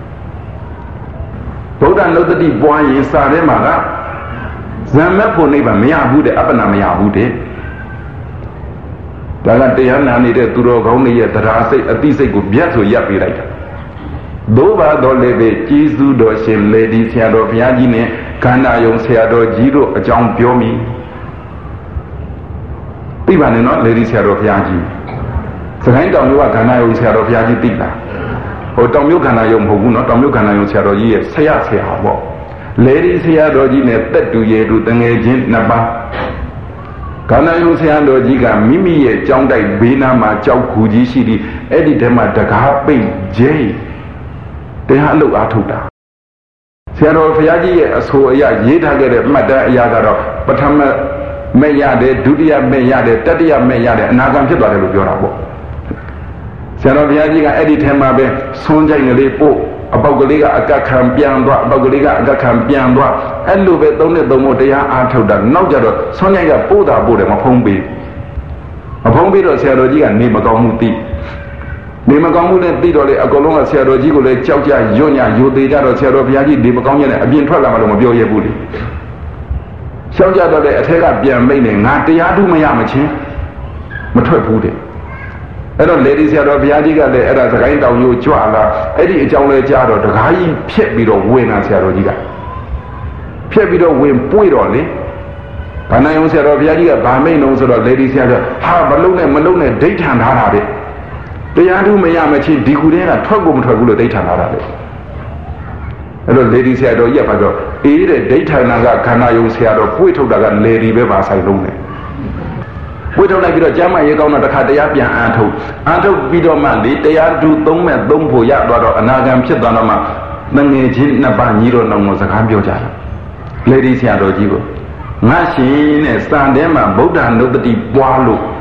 ဗုဒ္ဓနုတ္တိပွားရင်စာထဲမှာကဇံမက်ဖို့နိဗ္ဗာန်မရဘူးတဲ့အပ္ပနာမရဘူးတဲ့ဒါကတရားနာနေတဲ့သူတော်ကောင်းတွေရဲ့တရားစိတ်အသိစိတ်ကိုပြတ်ဆိုရပ်ပေးလိုက်တာသို့ပါတော့လည်းပဲကျေးဇူးတော်ရှင်လေဒီဆရာတော်ဘုရားကြီးနဲ့ခန္ဓာယုံဆရာတော်ကြီးတို့အကြောင်းပြောမိသိပါနဲ့နော်လေဒီဆရာတော်ဘုရားကြီးစကိုင်းတောင်မြို့ကခန္ဓာယုံဆရာတော်ဘုရားကြီးသိလားတောင်မြို့ခန္ဓာယုံမဟုတ်ဘူးနော်တောင်မြို့ခန္ဓာယုံဆရာတော်ကြီးရဲ့ဆရာပေါ့လေဒီဆရာတော်ကြီးနဲ့တက်တူရဲ့တူတငယ်ချင်းနှစ်ပါးခန္ဓာယုံဆရာတော်ကြီးကမိမိရဲ့ကြောင်းတိုက်ဘေးနားမှာကြောက်ခူကြီးရှိသည်အဲ့ဒီထဲမှာတကားပိတ်ကျဲတရားအလုပ်အားထုတ်တာဆရာတော်ဘုရားကြီးရဲ့အဆိုအရရေးထားခဲ့တဲ့မှတ်တမ်းအရာကတော့ပထမမဲ့ရတယ်ဒုတိယမဲ့ရတယ်တတိယမဲ့ရတယ်အနာဂံဖြစ်သွားတယ်လို့ပြောတာပေါ့ဆရာတော်ဘုရားကြီးကအဲ့ဒီထဲမှာပဲဆွန်းကြိုင်ကလေးပို့အပေါက်ကလေးကအကခံပြန်သွားအပေါက်ကလေးကအကခံပြန်သွားအဲ့လိုပဲသုံးနဲ့သုံးဖို့တရားအားထုတ်တာနောက်ကြတော့ဆွန်းကြိုင်ကပို့တာပို့တယ်မဖုံးပေးတော့ဆရာတော်ကြီးကနေမကောင်းမှုသိနေမကောင်းမှုနဲ့သိတော့လေအကုန်လုံးကဆရာတော်ကြီးကိုလည်းကြောက်ကြညွတ်ညရိုသေးကြတော့ဆရာတော်ဘုရားကြီးနေမကောင်းရဲ့အပြင်ထွက်လာမှတော့မပြောရဘူးလေရှောက်ကြတော့တဲ့အထက်ကပြန်မိတ်နေငါတရားထုမရမချင်းမထွက်ဘူးတဲ့အဲ့တော့လေဒီဆရာတော်ဘုရားကြီးကလည်းအဲ့ဒါစကိုင်းတောင်ကြီးကြွလာအဲ့ဒီအကြောင်းလဲကြားတော့တကားကြီးဖြက်ပြီးတော့ဝင်လာဆရာတော်ကြီးကဖြက်ပြီးတော့ဝင်ပွေ့တော့လေဘာနိုင်အောင်ဆရာတော်ဘုရားကြီးကဗာမိတ်လုံးဆိုတော့လေဒီဆရာတော်ဟာမလုံးနဲ့ဒိဋ္ဌံထားတာတဲ့တရားထုမရမချင်းဒီကူတဲ့ကထွက်ကိုမထွက်ဘူးလို့ဒိဋ္ဌံထားတာလေအဲ့တော့လေဒီဆရာတော်ကြီးကပြောအေးတဲ့ဒိဋ္ဌာနာကခန္ဓာယုံဆရာတော်ပွေ့ထုတ်တာကလေဒီပဲပါဆိုင်လုံးတယ်ပွေ့ထုတ်လိုက်ပြီးတော့ကျမ်းမာရေးကောင်းတော့တစ်ခါတရားပြန်အားထုတ်ပြီးတော့မှလေတရားထုသုံးမဲ့သုံးဖို့ရသွားတော့အနာဂံဖြစ်သွားတော့မှတငယ်ချင်းနှစ်ပါးညီတော်နောင်ကိုစကားပြောကြတာလေဒီဆရာတော်ကြီးကိုငါရှင်နဲ့စံထဲမှာဗုဒ္ဓနုတ္တိပွားလို့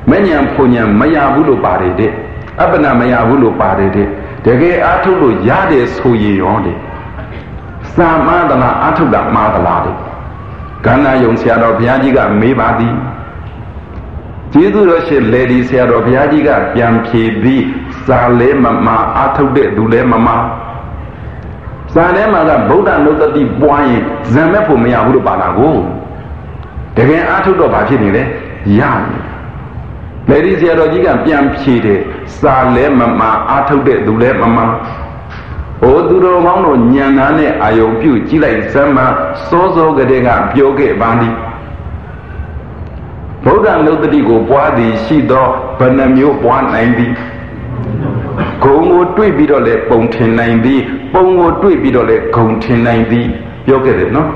Many Punya Maya Bulu Parade, Abana Maya Bulu Parade, the gay Atulu Yades who ye only. Samadana Atuda Madaladi. Gana Yon Seado Piajiga Mebadi. Jidu Russian ladies Seado Piajiga Yamki B. Sale Mama Atude Dule Mama. Salema Buddha no the deep boy, Zamepo Maya Bulu Banago. The gay Atudo Bajini, Yan. Ladies Yarojiga Piampide, Sale Mama Atude Dule Mama. O Duro Mono Nyanane Ayopu Chile Sama Sozo Gadega Pyoge Bandi Boga no the Digo Bwadi Shido Panamio 190 Congo 2 bidole Pontin 90 Pongo 2 bidole Contin 90 Yoke no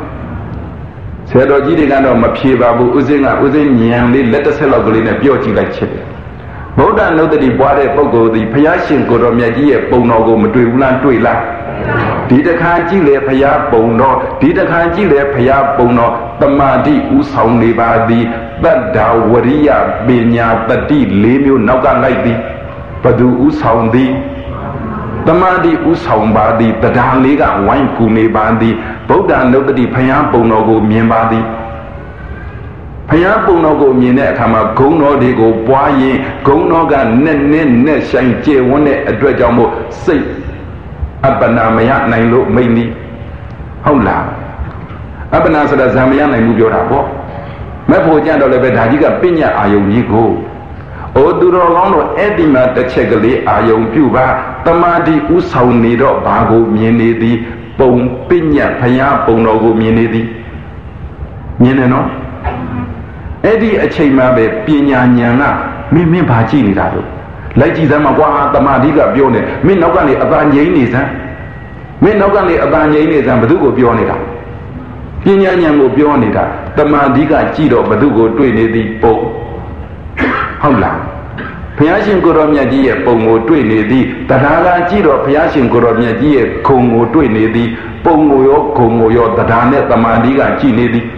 Seroji de Gano Mapibabu Uzinga Uzin Yanli let us sell a glina Pyochi like chip. Boda no the Bwade Pogo, the Payashin Goromia, Bonogo, Madrulan Tuila. Dida Kanji le Paya Bono, Dida Kanji le Paya Bono, the Madi Usong Badi, Bada Waria, Binya, Badi, Lemu, Naga like thee, Badu Usong thee. The Madi Usong Badi, the Daliga, Wine Pune Bandi, Boda no the Paya Bonogo, Miembadi. Paya Bonogo Mine Kama Gono de go Boye, Gonoga Ne Shine J one a Dredjamo, say Abanamaya Nailo mainly. Hola Abanasa Zamian and Muyorabo. Mapo Jando Lebedadiga Pina Ayonigo. O Durolono Edima the Chegale Ayon Puba, Tamadi Usau Nido Bago Mienedi, Bon Pina Paya Bonogo Mienedi. Mieneno? Eddie a chaymabe, Pina Nyana, Mimi Pachini Rado. Like Zamagua, the Madiga Bione, Minogani Abanyanis, Minogani Abanyanis and Badugo Bionita. Pina Nyango Bionita, the Madiga Chido, Badugo, Twinity, Po. Hola. Piashin Goromia Dia, Pongo, Twinity, Tadaga Chido, Piashin Goromia Dia, Congo, Twinity, Pongo, Congo, the Dane, the Madiga Chinity.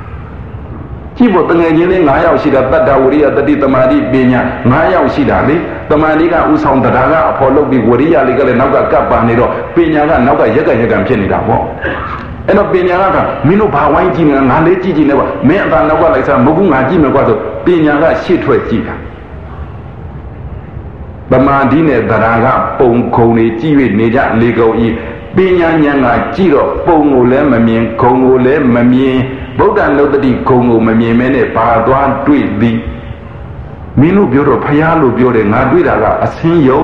Chibo Tangani, Naya Shida, Tadawaria, the Ditamadi, Benya, Naya Shida, the Maniga Usong Tadaga, Apollo, Bigoria, Legal and Naga Capanero, Penyaga, Naga Yaga Yagam Chenida. And of Penyaga, Mino Pawaji and Naleji never, Meta Naga like some Muguma Jimago, Penyaga Shitweti. The Madine, Tadaga, Pong Kone, Jivi, Neja, Lego E, Penyanga, Chiro, Pongo Lemamien, Congo Lemamien. Boda no the Congo Mamene Padwan tweet the Minu Bureau Payalo Bureau Naduida, a senior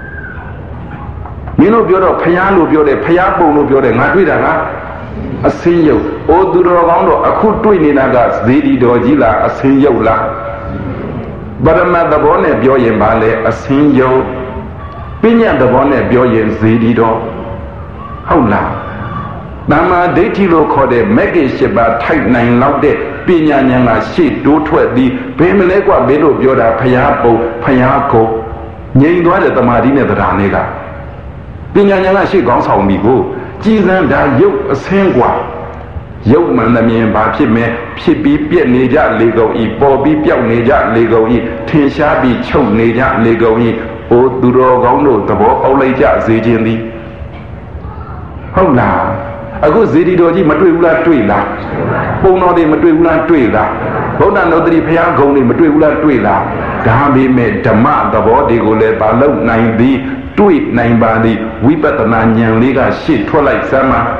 Minu Bureau Payalo Bureau Payapo Bureau Naduida, a senior O Durando, a good twin in Agas, Zedi Dojila, a senior la Badama the Bonnet Bioyen Bale, a senior Pinya the Bonnet Bioyen Zedi Do. How la? Nama Detilo called a Megasheba type 9 loud Pina Yanga sheet do 20, Pemelegua Bedo Bioda Payapo, Payako, Yangua the Marina the Ranega. Pina Yanga she goes on me go. Jesus da yoke a sangua. Yoke man the mean Bapime, Pipi Neja Lego E, Bobby Piao Neja Lego E, Tinshabi Cho Neja Lego E, O Duro Gondo, the Bo Oleja Zijindi. Hola. I go Zidi Doji Madrula Twila, Bono de Madrula Twila, Bona no the Piago de Madrula Twila, Gabi made Tama, the body go let Balo 9B, tweet 9 body, we better Nanyan Liga shit, Twilight Summer.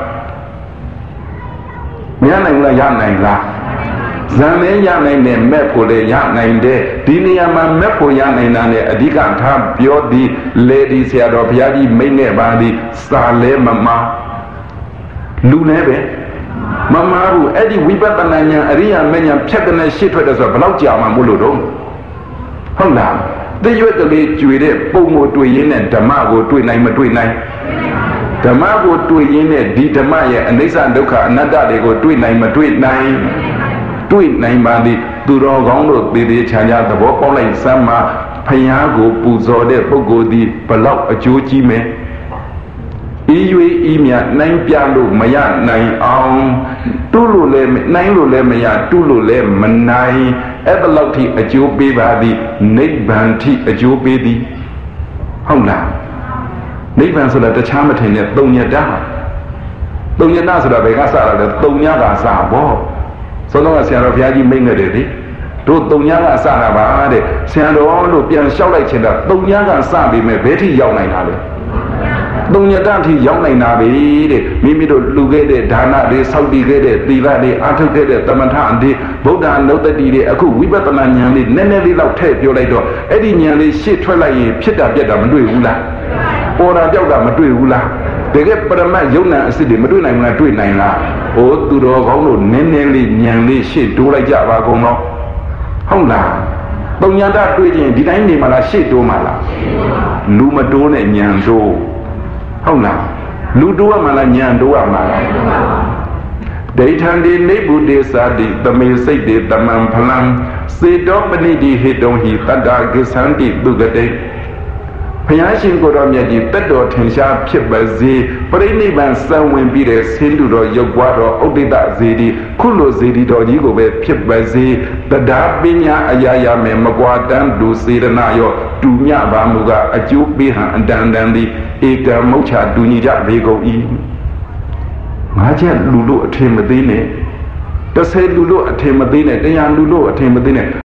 Yananga Yananga Zame Yanane Mepole Yanane, Diniama Mepo Yanane, Adiga Tam, Biodi, ladies here of Yadi, Mene Badi, Sale Mama. Lunebe Mamaru, Eddie Wibatananya, Aria Menya, Chapana shit with us of Lautia Mamuludo. Hola, the Yuetale Jude, Pomo to Yin and Tamago to 9 Tamago to Yin, Dita Maya, and Nisa Doka, Nada, they go to 9 Bandi, Duro Gondo, the Chanya, the Bopo like Sama, Payago, Puzo, de Pogo, the Palau, a Juji me. Iwe imia 9 piano maya 9 Tulu le 9 lu le maya Tulu le manai အဲ့ဒါလောက်ထိအကျိုးပေးပါသည်နိဗ္ဗာန်ထိအကျိုးပေးသည်ဟုတ်လားနိဗ္ဗာန်ဆိုတာတခြားမထင်နဲ့သုံးညတသုံးညတဆိုတာဘယ်ကစတာလဲသုံးညကစပေါ့ဆိုတော့ဆရာတော်ဘုရားကြီးမိန့်ခဲ့တယ်လေတို့သုံးညကစတာပါတဲ့ဆရာတော်လို့ပြန်လျှောက်လိုက်ချင်တာသုံးညကစပြီမဲ့ဘယ်ထိရောက်နိုင်တာလဲသုံးညတထိရောက်နိုင်တာပဲတဲ့မိမိတို့လူခဲ့တဲ့ဒါနတွေစောင့်တည်ခဲ့တဲ့သီလတွေအထုတ်ခဲ့တဲ့သမထအတွေဗုဒ္ဓနုတ္တိတွေအခုဝိပဿနာဉာဏ်လေးနည်းနည်းလေးလောက်ထည့်ပြောလိုက်တော့အဲ့ဒီဉာဏ်လေးရှေ့ထွက်လိုက်ရင်ဖြစ်တာပြက်တာမတွေ့ဘူးလားပေါ်တာပြောက်တာမတွေ့ဘူးလားတကယ်ပရမတ်ယုံနာအစစ်တွေမတွေ့နိုင်ဘူးလားတွေ့နိုင်လားဟိုသူတော်ကောင်းတို့နည်းနည်းလေးဉာဏ်လေးရှေ့တိုးလိုက်ကြပါကုန်တော့ဟုတ်လားပုံညာတတွေ့ချင်းဒီတိုင်းနေမှာလားရှေ့တိုးမှာလားလူမတိုးနဲ့ဉာဏ်တိုးဟုတ်လားလူတိုးရမှာလားဉာဏ်တိုးရမှာလားဒိဋ္ဌံဒီနိဗ္ဗုတေသာတိသမေစိတ်တေတမံဖလံစေတောပဏိတိဟိတုံဟိတတ္တကိသန္တိသူကတိဘုရားရှင်ကိုယ်တော်မြတ်ကြီးတက်တော်ထင်ရှားဖြစ်ပါစေပရိနိဗ္ဗာန်စံဝင်ပြီးတဲ့ဆင်းတုတော်ရုပ်ပွားတော်ဥဒိတဇေဒီခုလိုဇေဒီတော်ကြီးကိုပဲဖြစ်ပါစေတရားပညာအရာရာမယ်မကွာတန်းဒုစေရနာရောတူမြပါမူကအကျိုးပေးဟံအတန်တန်သည်ဧကမုတ်ချတူညီကြပေကုန်၏ငါချက်လူလို့အထင်မသေးနဲ့30လူလို့အထင်မသေးနဲ့100လူလို့အထင်မသေးနဲ့